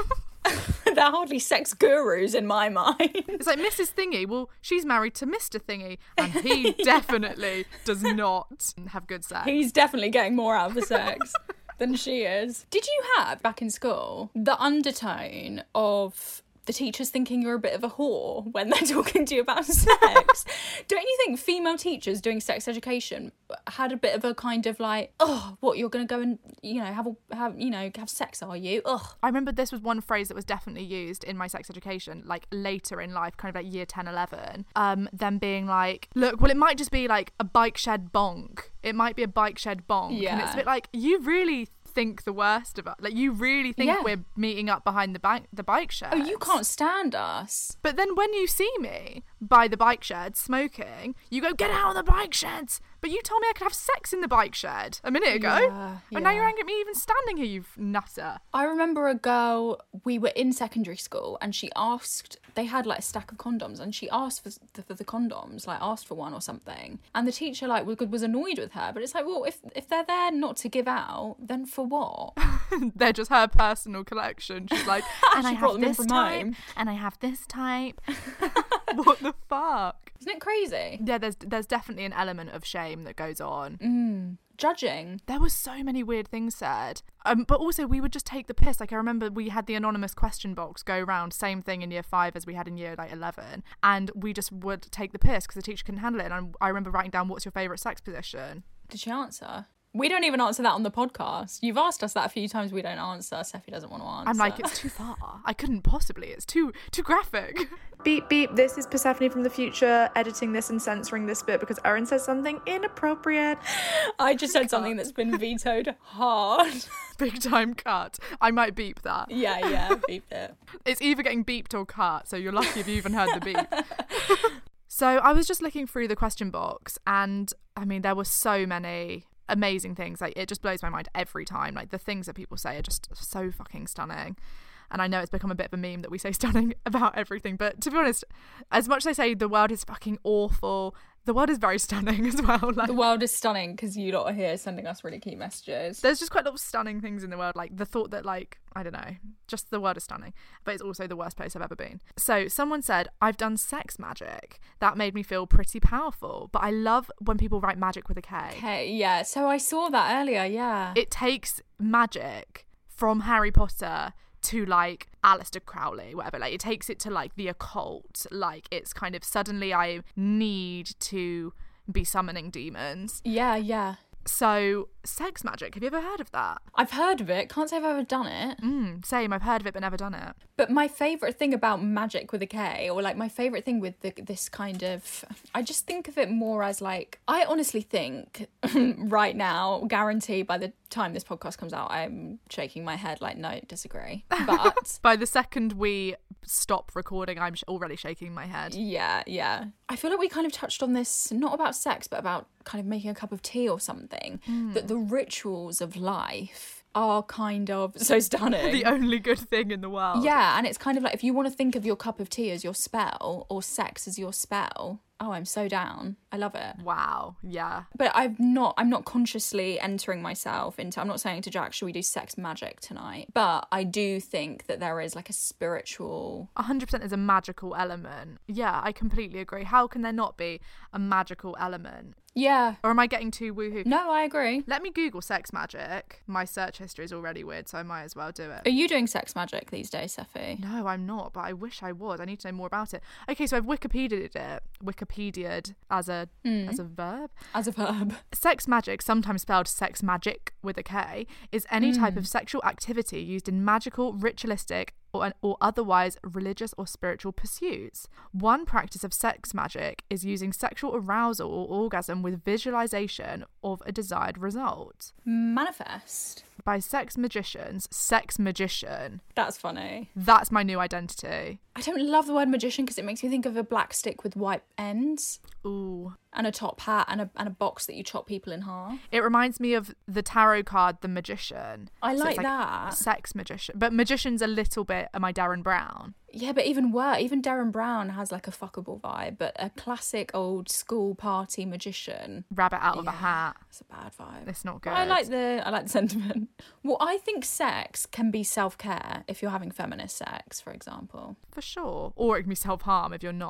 They're hardly sex gurus in my mind. It's like Missus Thingy. Well, she's married to Mister Thingy, and he definitely does not have good sex. He's definitely getting more out of the sex than she is. Did you have, back in school, the undertone of the teacher's thinking you're a bit of a whore when they're talking to you about sex. Don't you think female teachers doing sex education had a bit of a kind of like, oh, what, you're going to go and, you know, have, a, have, you know, have sex, are you? Ugh. I remember this was one phrase that was definitely used in my sex education, like later in life, kind of like year ten, eleven, um, them being like, look, well, it might just be like a bike shed bonk. It might be a bike shed bonk. Yeah. And it's a bit like, you really think the worst of us. Like, you really think Yeah. we're meeting up behind the bike the bike shed. Oh, you can't stand us. But then when you see me by the bike shed smoking, you go, get out of the bike sheds. But you told me I could have sex in the bike shed a minute ago. Yeah, And now yeah. you're angry at me even standing here, you nutter. I remember a girl, we were in secondary school and she asked, they had like a stack of condoms and she asked for the, for the condoms, like asked for one or something. And the teacher like was was annoyed with her. But it's like, well, if, if they're there not to give out, then for what? They're just her personal collection. She's like, and I She brought have them in this from type, home. and I have this type. What the fuck? Isn't it crazy? Yeah, there's there's definitely an element of shame that goes on. Mm. Judging. There were so many weird things said. Um, but also we would just take the piss. Like, I remember we had the anonymous question box go round, same thing in year five as we had in year like eleven. And we just would take the piss because the teacher couldn't handle it. And I, I remember writing down, what's your favourite sex position? Did she answer? We don't even answer that on the podcast. You've asked us that a few times. We don't answer. Seffi doesn't want to answer. I'm like, it's too far. I couldn't possibly. It's too too graphic. Beep beep, this is Persephone from the future editing this and censoring this bit because Erin says something inappropriate. I just said something that's been vetoed hard. Big time cut. I might beep that. Yeah, yeah, beep it. It's either getting beeped or cut, so you're lucky if you even heard the beep. So I was just looking through the question box and I mean, there were so many amazing things. Like, it just blows my mind every time. Like, the things that people say are just so fucking stunning. And I know it's become a bit of a meme that we say stunning about everything, but to be honest, as much as I say the world is fucking awful, the world is very stunning as well. Like, The world is stunning because you lot are here sending us really cute messages. there's just quite a lot of stunning things in the world. Like, the thought that, like, I don't know, just the world is stunning, but it's also the worst place I've ever been. So someone said, I've done sex magic. That made me feel pretty powerful. But I love when people write magic with a K. Okay, yeah. So I saw that earlier, yeah. It takes magic from Harry Potter to like Aleister Crowley, whatever. Like, it takes it to like the occult. Like, it's kind of suddenly I need to be summoning demons. yeah, yeah. So sex magic, have you ever heard of that? I've heard of it. Can't say I've ever done it. Mm, same, I've heard of it but never done it. But my favourite thing about magic with a K, or like my favourite thing with the, this kind of, I just think of it more as like, I honestly think right now, guarantee by the time this podcast comes out, I'm shaking my head like, no, disagree. But By the second we stop recording, I'm sh- already shaking my head. yeah, yeah. I feel like we kind of touched on this, not about sex, but about kind of making a cup of tea or something, Mm. that the rituals of life are kind of so stunning. The only good thing in the world. Yeah, and it's kind of like, if you want to think of your cup of tea as your spell or sex as your spell, oh, I'm so down. I love it. Wow, yeah. But I've not, I'm not consciously entering myself into, I'm not saying to Jack, should we do sex magic tonight? But I do think that there is like a spiritual... one hundred percent is a magical element. Yeah, I completely agree. How can there not be a magical element? Yeah. Or am I getting too woohoo? No, I agree. Let me Google sex magic. My search history is already weird, so I might as well do it. Are you doing sex magic these days, Seffi? No, I'm not, but I wish I was. I need to know more about it. Okay, so I've Wikipedia'd it. Wikipedia'd as a as a verb. As a verb. Sex magic, sometimes spelled sex magic with a K, is any type of sexual activity used in magical, ritualistic, or, or otherwise religious or spiritual pursuits. One practice of sex magic is using sexual arousal or orgasm with visualization of a desired result. Manifest. By sex magicians, sex magician. That's funny. That's my new identity. I don't love the word magician because it makes me think of a black stick with white ends Ooh. and a top hat and a, and a box that you chop people in half. It reminds me of the tarot card, The Magician. I So like it's that. Sex magician. But magician's a little bit, am I Darren Brown? Yeah, but even worse, even Darren Brown has like a fuckable vibe, but a classic old school party magician. Rabbit out of a Yeah, hat. It's a bad vibe. It's not good. But I like the I like the sentiment. Well, I think sex can be self-care if you're having feminist sex, for example. For sure. Or it can be self-harm if you're not.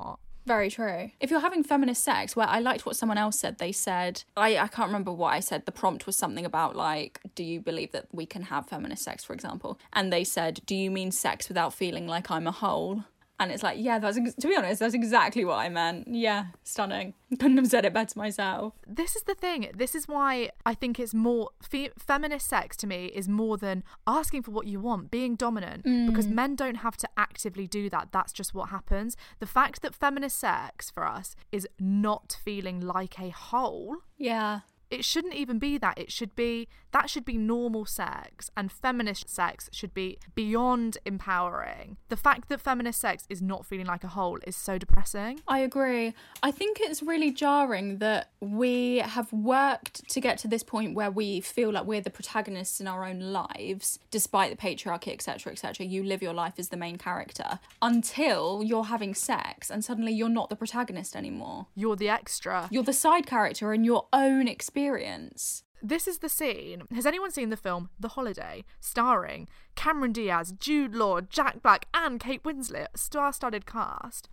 Very true. If you're having feminist sex, where I liked what someone else said, they said, I, I can't remember what I said, the prompt was something about like, do you believe that we can have feminist sex, for example? And they said, do you mean sex without feeling like I'm a whole? And it's like, yeah, that's, to be honest, that's exactly what I meant. Yeah, stunning. Couldn't have said it better myself. This is the thing. This is why I think it's more, fe- feminist sex to me is more than asking for what you want, being dominant, mm. because men don't have to actively do that. That's just what happens. The fact that feminist sex for us is not feeling like a whole. Yeah. It shouldn't even be that. It should be, that should be normal sex, and feminist sex should be beyond empowering. The fact that feminist sex is not feeling like a whole is so depressing. I agree. I think it's really jarring that we have worked to get to this point where we feel like we're the protagonists in our own lives, despite the patriarchy, et cetera, et cetera. You live your life as the main character until you're having sex and suddenly you're not the protagonist anymore. You're the extra. You're the side character in your own experience. Experience. This is the scene. Has anyone seen the film The Holiday, starring Cameron Diaz, Jude Law, Jack Black and Kate Winslet? Star-studded cast.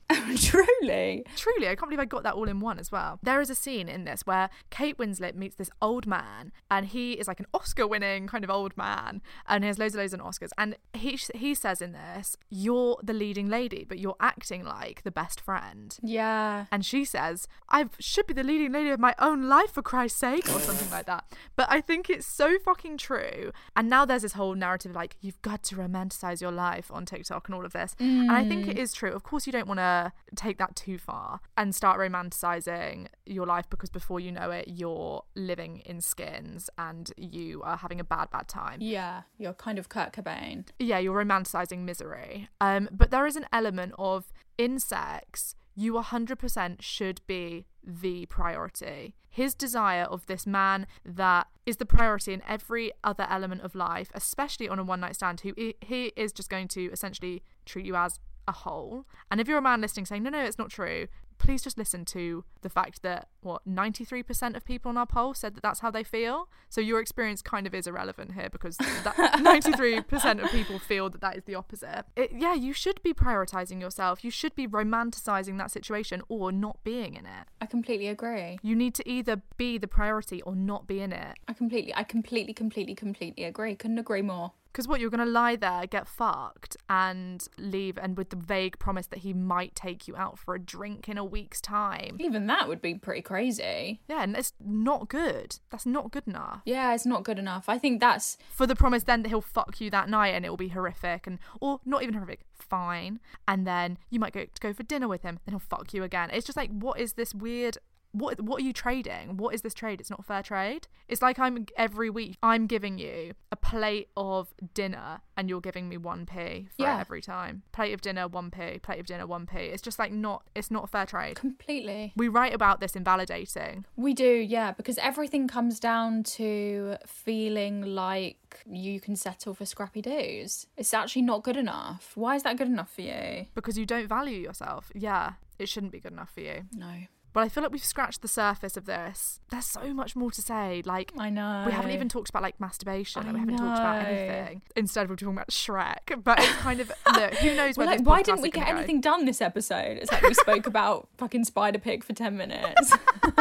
Truly? Truly, I can't believe I got that all in one as well. There is a scene in this where Kate Winslet meets this old man, and he is like an Oscar-winning kind of old man, and he has loads and loads of Oscars, and he he says in this, you're the leading lady, but you're acting like the best friend. Yeah. And she says, I should be the leading lady of my own life, for Christ's sake, or something like that. But I think it's so fucking true. And now there's this whole narrative like, you've got to romanticize your life on TikTok and all of this. Mm. And I think it is true. Of course, you don't want to take that too far and start romanticizing your life, because before you know it, you're living in skins and you are having a bad, bad time. Yeah, you're kind of Kurt Cobain. Yeah, you're romanticizing misery. Um, but there is an element of, in sex, you one hundred percent should be the priority. His desire of this man that is the priority in every other element of life, especially on a one-night stand, who he is just going to essentially treat you as a whole. And if you're a man listening saying, no, no, it's not true, please just listen to the fact that, what, ninety-three percent of people on our poll said that that's how they feel. So your experience kind of is irrelevant here, because that ninety-three percent of people feel that that is the opposite. It, yeah, you should be prioritizing yourself. You should be romanticizing that situation or not being in it. I completely agree. You need to either be the priority or not be in it. I completely, I completely, completely, completely agree. Couldn't agree more. Because what, you're going to lie there, get fucked, and leave, and with the vague promise that he might take you out for a drink in a week's time. Even that would be pretty crazy. Yeah, and it's not good. That's not good enough. Yeah, it's not good enough. I think that's... For the promise then that he'll fuck you that night and it will be horrific, and or not even horrific, fine. And then you might go to go for dinner with him, then he'll fuck you again. It's just like, what is this weird... What what are you trading? What is this trade? It's not fair trade. It's like I'm every week I'm giving you a plate of dinner and you're giving me one p for yeah. it every time. Plate of dinner, one p. Plate of dinner, one p. It's just like not. It's not a fair trade. Completely. We write about this invalidating. We do, yeah, because everything comes down to feeling like you can settle for scrappy doos. It's actually not good enough. Why is that good enough for you? Because you don't value yourself. Yeah, it shouldn't be good enough for you. No. But I feel like we've scratched the surface of this. There's so much more to say. Like, I know. We haven't even talked about, like, masturbation. I and we haven't know. talked about anything. Instead, we're talking about Shrek. But it's kind of, look, who knows where like, this why podcast didn't we is get gonna anything go. done this episode? It's like we spoke about fucking Spider Pig for ten minutes.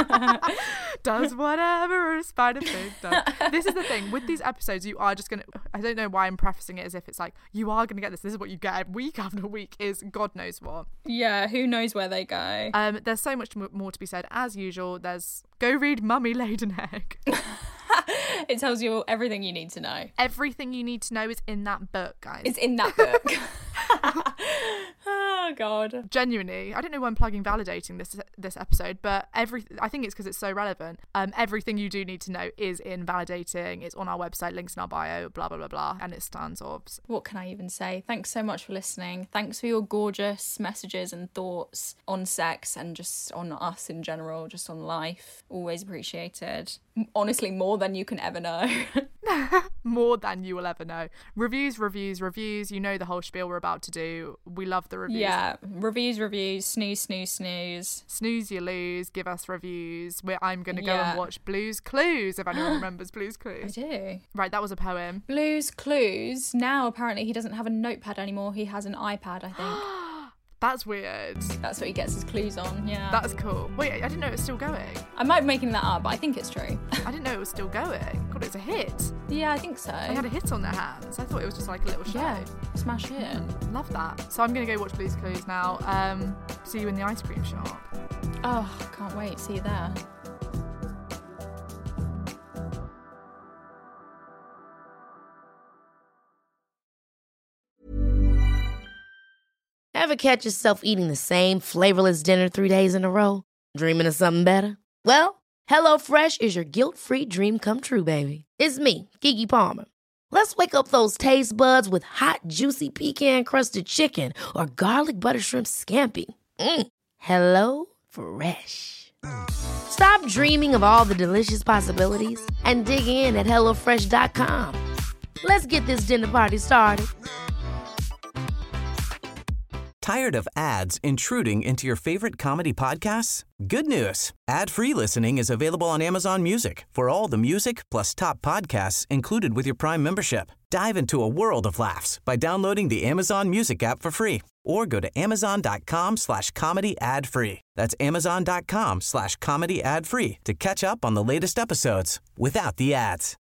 Does whatever a spider pig does. This is the thing. With these episodes, you are just going to... I don't know why I'm prefacing it as if it's like, you are going to get this. This is what you get week after week is God knows what. Yeah, who knows where they go. Um, There's so much more to be said. As usual, there's... Go read Mummy Laid an Egg. It tells you everything you need to know. Everything you need to know is in that book, guys. It's in that book. Oh God. Genuinely, I don't know why I'm plugging validating this this episode, but every I think it's because it's so relevant. Um, everything you do need to know is in validating. It's on our website, links in our bio, blah blah blah blah, and it stands obs. What can I even say? Thanks so much for listening. Thanks for your gorgeous messages and thoughts on sex and just on us in general, just on life. Always appreciated. Honestly, more than you can ever know. More than you will ever know. Reviews, reviews, reviews. You know the whole spiel we're about to do. We love the reviews. Yeah, reviews, reviews, snooze, snooze, snooze. Snooze, you lose. Give us reviews. Where I'm going to go Yeah. and watch Blue's Clues, if anyone remembers Blue's Clues. I do. Right, that was a poem. Blue's Clues. Now, apparently, he doesn't have a notepad anymore. He has an iPad, I think. That's weird. That's what he gets his clues on, yeah. That's cool. Wait, I didn't know it was still going. I might be making that up, but I think it's true. I didn't know it was still going. God, it's a hit. Yeah, I think so. They had a hit on their hands. I thought it was just like a little show. Yeah, smash it. Mm, love that. So I'm going to go watch Blue's Clues now. Um, see you in the ice cream shop. Oh, can't wait. See you there. Ever catch yourself eating the same flavorless dinner three days in a row? Dreaming of something better? Well, HelloFresh is your guilt-free dream come true, baby. It's me, Keke Palmer. Let's wake up those taste buds with hot, juicy pecan-crusted chicken or garlic butter shrimp scampi. Mm. Hello Fresh. Stop dreaming of all the delicious possibilities and dig in at hello fresh dot com. Let's get this dinner party started. Tired of ads intruding into your favorite comedy podcasts? Good news. Ad-free listening is available on Amazon Music for all the music plus top podcasts included with your Prime membership. Dive into a world of laughs by downloading the Amazon Music app for free or go to amazon.com slash comedy ad free. That's amazon.com slash comedy ad free to catch up on the latest episodes without the ads.